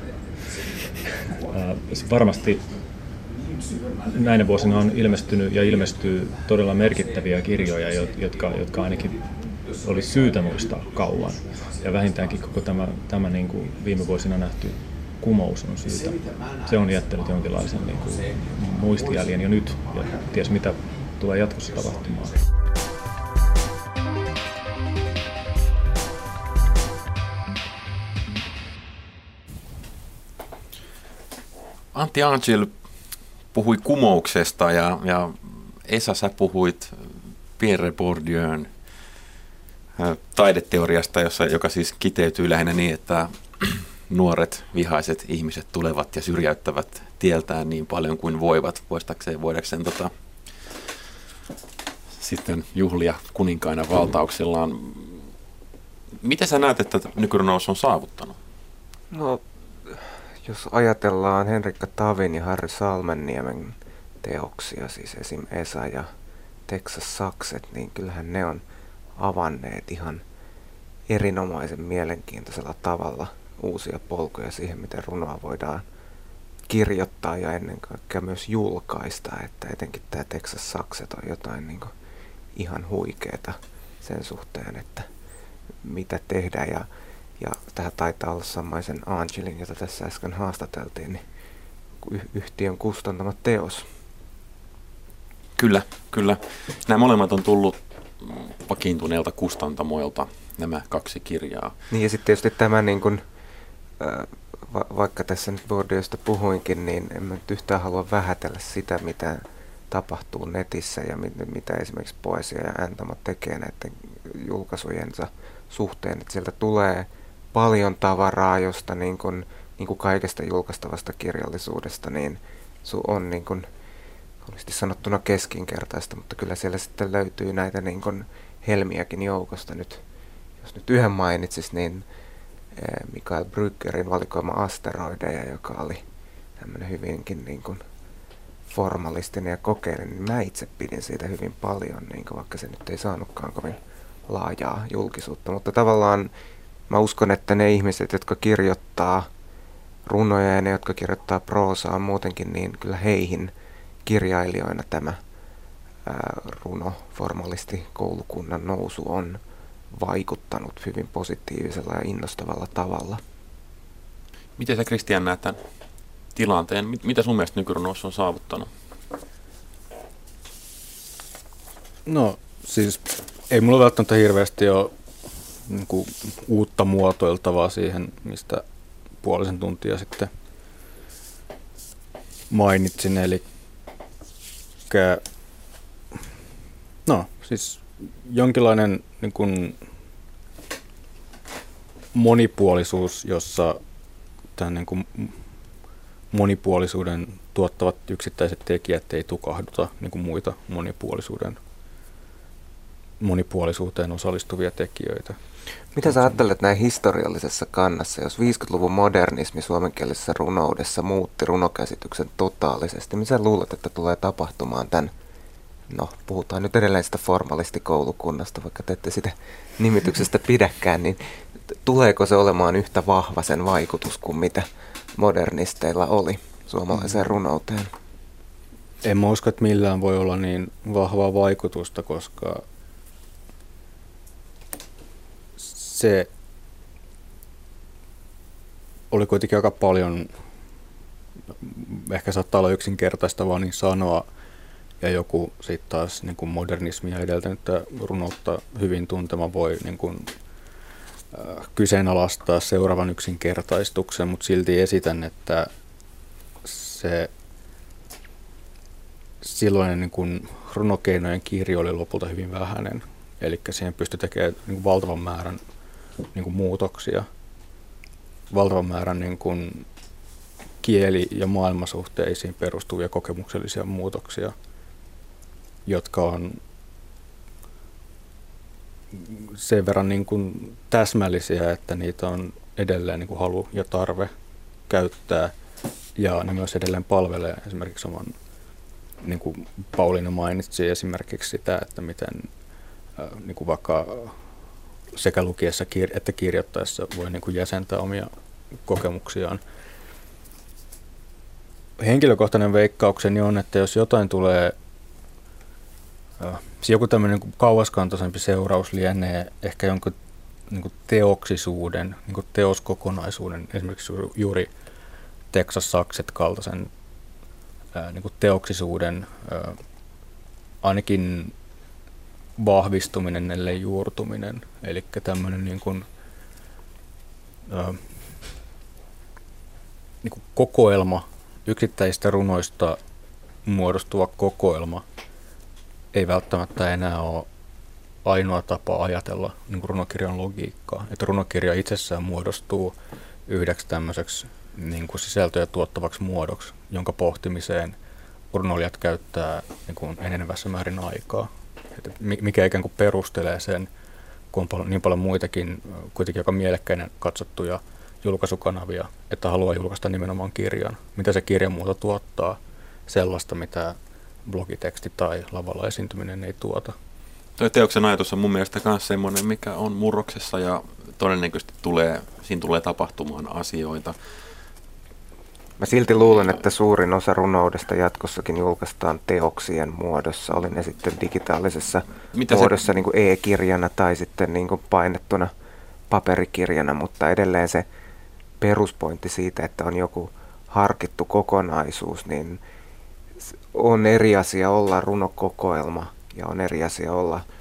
Varmasti näinä vuosina on ilmestynyt ja ilmestyy todella merkittäviä kirjoja, jotka ainakin olisi syytä muistaa kauan. Ja vähintäänkin koko tämä niin kuin viime vuosina nähty kumous on syytä. Se on jättänyt jonkinlaisen niin kuin muistijäljen jo nyt ja ties mitä tulee jatkossa tapahtumaan. Antti Angel puhui kumouksesta ja Esa, sä puhuit Pierre Bourdieun taideteoriasta, joka siis kiteytyy lähinnä niin, että nuoret vihaiset ihmiset tulevat ja syrjäyttävät tieltään niin paljon kuin voivat, voidakseen sitten juhlia kuninkaina valtauksillaan. Mitä sä näet, että nykyrunous on saavuttanut? No, jos ajatellaan Henrikka Tavin ja Harri Salmenniemen teoksia, siis esim. Esa ja Texas Sakset, niin kyllähän ne on avanneet ihan erinomaisen mielenkiintoisella tavalla uusia polkuja siihen, miten runoa voidaan kirjoittaa ja ennen kaikkea myös julkaista, että etenkin tämä Texas Sakset on jotain niin kuin ihan huikeeta sen suhteen, että mitä tehdään ja tähän taitaa olla samaisen Angelin, jota tässä äsken haastateltiin, niin yhtiön kustantama teos. Kyllä. Nämä molemmat on tullut vakiintuneilta kustantamoilta, nämä kaksi kirjaa. Niin ja sitten tietysti tämä niin kuin vaikka tässä nyt Bourdieusta puhuinkin, niin en mä nyt yhtään halua vähätellä sitä, mitä tapahtuu netissä ja mitä esimerkiksi Poesia ja Antama tekee näiden julkaisujensa suhteen. Että sieltä tulee paljon tavaraa, josta niin kuin kaikesta julkaistavasta kirjallisuudesta niin on niin kuin, olisi sanottuna keskinkertaista, mutta kyllä siellä sitten löytyy näitä niin kuin helmiäkin joukosta. Jos nyt yhden mainitsis, niin Mikael Brüggerin valikoima asteroideja, joka oli tämmöinen hyvinkin niin kuin formalistinen ja kokeellinen, niin mä itse pidin siitä hyvin paljon, niin kuin vaikka se nyt ei saanutkaan kovin laajaa julkisuutta. Mutta tavallaan mä uskon, että ne ihmiset, jotka kirjoittaa runoja ja ne, jotka kirjoittaa proosaa muutenkin, niin kyllä heihin kirjailijoina tämä runoformalisti koulukunnan nousu on vaikuttanut hyvin positiivisella ja innostavalla tavalla. Miten sä, Kristian, näet tämän tilanteen? Mitä sun mielestä nykyrunous on saavuttanut? No siis ei mulla välttämättä hirveästi ole niin kuin uutta muotoiltavaa siihen, mistä puolisen tuntia sitten mainitsin. Eli no siis jonkinlainen niin kuin monipuolisuus, jossa tämän niin kuin monipuolisuuden tuottavat yksittäiset tekijät ei tukahduta niin kuin muita monipuolisuuteen osallistuvia tekijöitä. Mitä sä ajattelet näin historiallisessa kannassa, jos 50-luvun modernismi suomenkielisessä runoudessa muutti runokäsityksen totaalisesti? Mitä luulet, että tulee tapahtumaan tämän? No, puhutaan nyt edelleen sitä formalistikoulukunnasta, vaikka te ette sitä nimityksestä pidäkään, niin tuleeko se olemaan yhtä vahva sen vaikutus kuin mitä modernisteilla oli suomalaiseen runouteen? En mä usko, että millään voi olla niin vahvaa vaikutusta, koska se oli kuitenkin aika paljon, ehkä saattaa olla yksinkertaista vaan niin sanoa, ja joku sitten taas niin kuin modernismia edeltänyttä runoutta hyvin tuntema voi niin kuin, kyseenalaistaa seuraavan yksinkertaistuksen, mutta silti esitän, että se silloinen niin kuin runokeinojen kirjo oli lopulta hyvin vähäinen, eli siihen pystyi tekemään niin kuin valtavan määrän niin kuin muutoksia, valtavan määrän niin kuin kieli- ja maailmasuhteisiin perustuvia kokemuksellisia muutoksia, jotka on sen verran niin kuin täsmällisiä, että niitä on edelleen niin kuin halu ja tarve käyttää, ja ne myös edelleen palvelee esimerkiksi oman, niin kuin Pauliina mainitsi esimerkiksi sitä, että miten niin kuin vaikka sekä lukiessa että kirjoittaessa voi niin kuin jäsentää omia kokemuksiaan. Henkilökohtainen veikkaukseni on, että jos jotain tulee, joku tämmöinen niin kauaskantoisempi seuraus lienee ehkä jonkun niin kuin teoksisuuden, niin kuin teoskokonaisuuden, esimerkiksi juuri Texas Sakset kaltaisen niin kuin teoksisuuden ainakin vahvistuminen, ellei juurtuminen. Eli tämmöinen niin kuin kokoelma, yksittäisistä runoista muodostuva kokoelma ei välttämättä enää ole ainoa tapa ajatella niin kuin runokirjan logiikkaa. Että runokirja itsessään muodostuu yhdeksi tämmöiseksi niin kuin sisältöjä tuottavaksi muodoksi, jonka pohtimiseen runoilijat käyttää niin kuin enenevässä määrin aikaa. Että mikä ikään kuin perustelee sen, kun on niin paljon muitakin kuitenkin aika mielekkäinen katsottuja julkaisukanavia, että haluaa julkaista nimenomaan kirjan. Mitä se kirjamuoto tuottaa sellaista, mitä blogiteksti tai lavalla esiintyminen ei tuota. Tuo teoksen ajatus on mun mielestä myös semmoinen, mikä on murroksessa ja todennäköisesti siinä tulee tapahtumaan asioita. Mä silti luulen, että suurin osa runoudesta jatkossakin julkaistaan teoksien muodossa. Oli ne sitten digitaalisessa muodossa niin kuin e-kirjana tai sitten niin kuin painettuna paperikirjana, mutta edelleen se peruspointti siitä, että on joku harkittu kokonaisuus, niin on eri asia olla runokokoelma ja on eri asia olla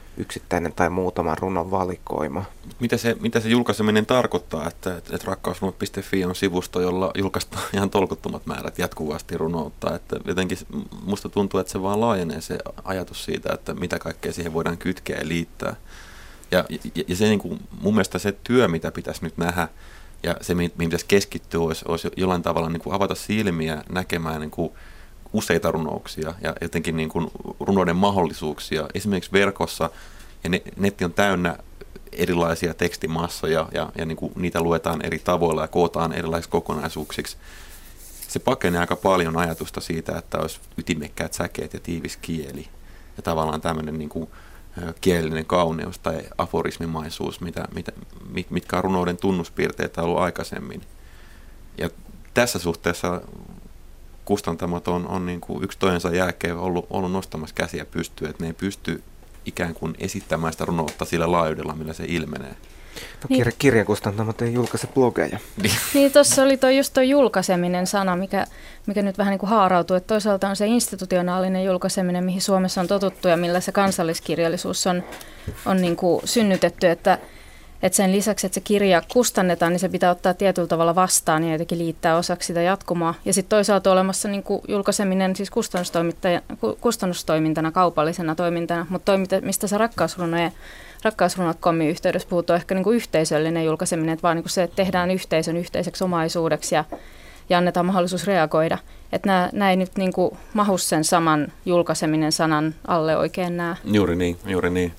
yksittäinen tai muutaman runon valikoima. Mitä se julkaiseminen tarkoittaa, että rakkausrunot.fi on sivusto, jolla julkaistaan ihan tolkuttomat määrät jatkuvasti runoutta. Että jotenkin musta tuntuu, että se vaan laajenee se ajatus siitä, että mitä kaikkea siihen voidaan kytkeä ja liittää. Ja se niin kuin, mun mielestä se työ, mitä pitäisi nyt nähdä, ja se, mihin pitäisi keskittyä, olisi jollain tavalla niin kuin avata silmiä näkemään niin kuin useita runouksia ja jotenkin niin kuin runouden mahdollisuuksia. Esimerkiksi verkossa, ja netti on täynnä erilaisia tekstimassoja, ja niin kuin niitä luetaan eri tavoilla ja kootaan erilaisiksi kokonaisuuksiksi. Se pakenee aika paljon ajatusta siitä, että olisi ytimekkäät säkeet ja tiivis kieli. Ja tavallaan tämmöinen niin kuin kielellinen kauneus tai aforismimaisuus, mitkä on runouden tunnuspiirteitä ollut aikaisemmin. Ja tässä suhteessa kustantamot on niin kuin yksi toisensa jälkeen ollut nostamassa käsiä pystyyn, että ne ei pysty ikään kuin esittämään sitä runoutta sillä laajuudella, millä se ilmenee. No, kirjakustantamot ei julkaise blogeja. Niin, tuossa oli tuo julkaiseminen sana, mikä nyt vähän niin kuin haarautuu, että toisaalta on se institutionaalinen julkaiseminen, mihin Suomessa on totuttu ja millä se kansalliskirjallisuus on niin kuin synnytetty, että sen lisäksi, että se kirja kustannetaan, niin se pitää ottaa tietyllä tavalla vastaan ja jotenkin liittää osaksi sitä jatkumoa. Ja sitten toisaalta olemassa niin kuin julkaiseminen siis kustannustoimintana, kaupallisena toimintana, mutta mistä se rakkausrunot.comin yhteydessä puhutaan ehkä niin kuin yhteisöllinen julkaiseminen, että vaan niin kuin se, että tehdään yhteisön yhteiseksi omaisuudeksi ja annetaan mahdollisuus reagoida. Että nämä ei nyt niin kuin mahu sen saman julkaiseminen sanan alle oikein nämä. Juuri niin.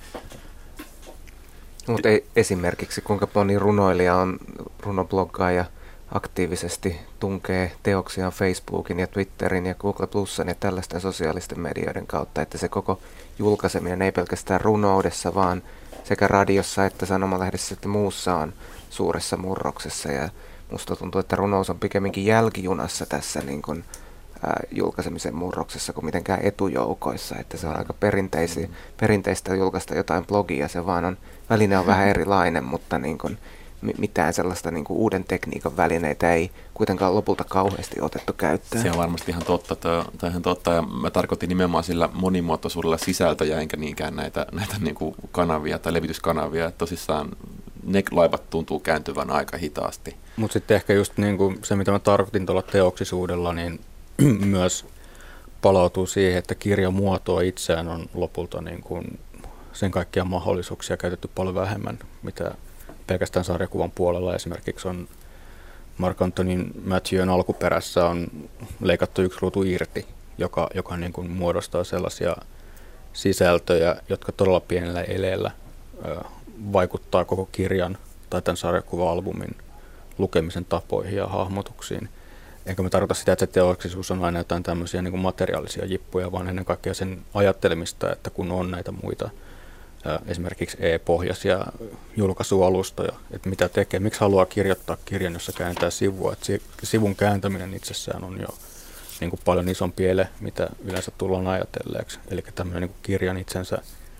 Mutta esimerkiksi kuinka moni runoilija on runobloggaaja aktiivisesti tunkee teoksiaan Facebookin ja Twitterin ja Google Plusan ja tällaisten sosiaalisten medioiden kautta, että se koko julkaiseminen ei pelkästään runoudessa, vaan sekä radiossa että sanomalehdessä että muussa on suuressa murroksessa. Ja musta tuntuu, että runous on pikemminkin jälkijunassa tässä niin kuin, julkaisemisen murroksessa kuin mitenkään etujoukoissa, että se on aika perinteistä julkaista jotain blogia, se vaan on, väline on vähän erilainen, mutta niin kuin, mitään sellaista niin kuin uuden tekniikan välineitä ei kuitenkaan lopulta kauheasti otettu käyttöön. Se on varmasti ihan totta, tai ihan totta, ja mä tarkoitin nimenomaan sillä monimuotoisuudella sisältöjä, enkä niinkään näitä niin kuin kanavia tai levityskanavia, että tosissaan ne laivat tuntuu kääntyvän aika hitaasti. Mutta sitten ehkä just niin kuin se, mitä mä tarkoitin tuolla teoksisuudella, niin myös palautuu siihen, että kirjamuotoa itseään on lopulta niin kuin sen kaikkia mahdollisuuksia käytetty paljon vähemmän, mitä pelkästään sarjakuvan puolella esimerkiksi on Mark Anthony Matthewn alkuperässä on leikattu yksi ruutu irti, joka niin kuin muodostaa sellaisia sisältöjä, jotka todella pienellä eleellä vaikuttaa koko kirjan tai tämän sarjakuva-albumin lukemisen tapoihin ja hahmotuksiin. Enkä mä tarkoita sitä, että se teoksisuus on aina jotain tämmöisiä niin kuin materiaalisia jippuja, vaan ennen kaikkea sen ajattelemista, että kun on näitä muita esimerkiksi e-pohjaisia julkaisualustoja, että mitä tekee, miksi haluaa kirjoittaa kirjan, jossa kääntää sivua. Että sivun kääntäminen itsessään on jo niin kuin paljon isompi ele, mitä yleensä tullaan ajatelleeksi. Eli tämmöinen niin kuin kirjan itsensä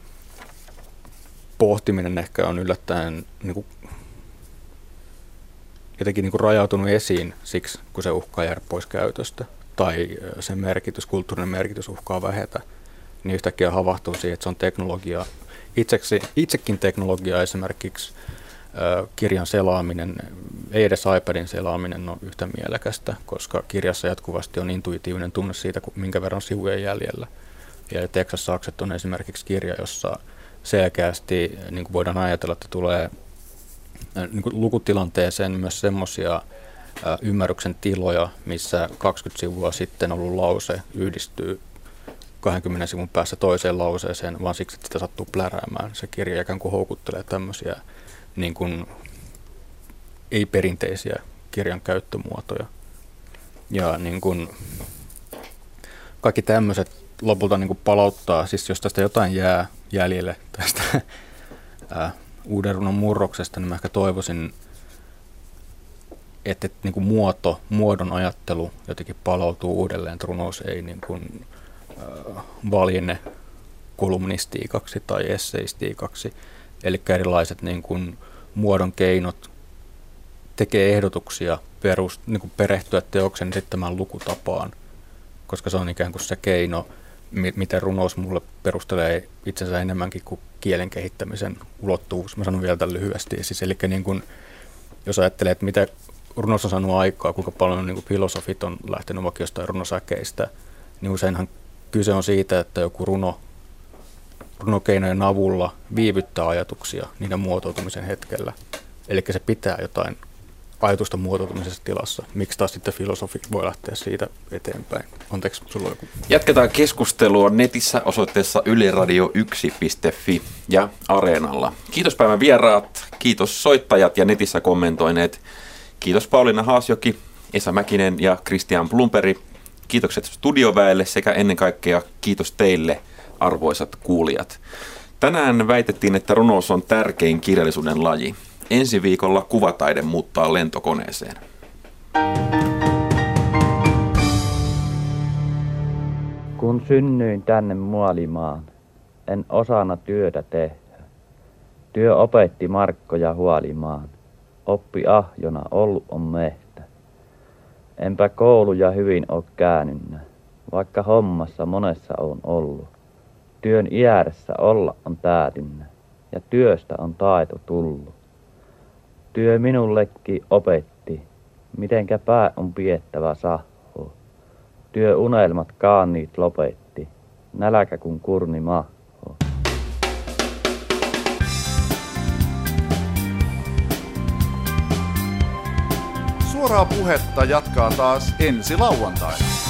pohtiminen ehkä on yllättäen niin kuin jotenkin niin kuin rajautunut esiin siksi, kun se uhkaa jäädä pois käytöstä tai sen merkitys, kulttuurinen merkitys uhkaa vähetä, niin yhtäkkiä havahtuu siihen, että se on teknologia. Itsekin teknologia, esimerkiksi kirjan selaaminen, ei edes iPadin selaaminen on yhtä mielekästä, koska kirjassa jatkuvasti on intuitiivinen tunne siitä, minkä verran sivuja jäljellä. Ja Texas Sakset on esimerkiksi kirja, jossa selkeästi niin kuin voidaan ajatella, että tulee niin kuin lukutilanteeseen myös semmoisia ymmärryksen tiloja, missä 20 sivua sitten ollut lause yhdistyy 20 sivun päässä toiseen lauseeseen, vaan siksi, että sitä sattuu pläräämään. Se kirja ikään kuin houkuttelee tämmöisiä niin kuin ei-perinteisiä kirjan käyttömuotoja. Ja niin kuin kaikki tämmöiset lopulta niin kuin palauttaa, siis jos tästä jotain jää jäljelle tästä uuden runon murroksesta, niin mä ehkä toivoisin, että niin kuin muodon ajattelu jotenkin palautuu uudelleen, että runous ei niin kuin valjenne kolumnistiikaksi tai esseistiikaksi. Eli erilaiset niin kuin muodon keinot tekee ehdotuksia niin kuin perehtyä teoksen esittämään lukutapaan, koska se on ikään kuin se keino miten runous mulle perustelee itsensä enemmänkin kuin kielen kehittämisen ulottuvuus. Mä sanon vielä tämän lyhyesti. Siis, eli niin kun, jos ajattelee, että mitä runous on saanut aikaa, kuinka paljon niin kun filosofit on lähtenyt vaikka jostain runosäkeistä, niin useinhan kyse on siitä, että joku runokeinojen avulla viivyttää ajatuksia niiden muotoutumisen hetkellä. Eli se pitää jotain ajatusta muotoutumisessa tilassa. Miksi taas sitten filosofi voi lähteä siitä eteenpäin? Anteeksi, sulla on joku. Jatketaan keskustelua netissä osoitteessa yliradio1.fi ja Areenalla. Kiitos päivän vieraat, kiitos soittajat ja netissä kommentoineet. Kiitos Pauliina Haasjoki, Esa Mäkinen ja Christian Blumberg. Kiitokset studioväelle sekä ennen kaikkea kiitos teille, arvoisat kuulijat. Tänään väitettiin, että runous on tärkein kirjallisuuden laji. Ensi viikolla kuvataide muuttaa lentokoneeseen. Kun synnyin tänne maailmaan, en osana työtä tehdä. Työ opetti Markkoja huolimaan. Oppi ahjona ollut on mehtä. Enpä kouluja hyvin oo käännynnä, vaikka hommassa monessa on ollut. Työn iädessä olla on täätinnä, ja työstä on taito tullut. Työ minullekin opetti, mitenkä pää on piettävä sahoo. Työ unelmat kaaniit lopetti, nälkä kun kurni mahoo. Suoraa puhetta jatkaa taas ensi lauantaina.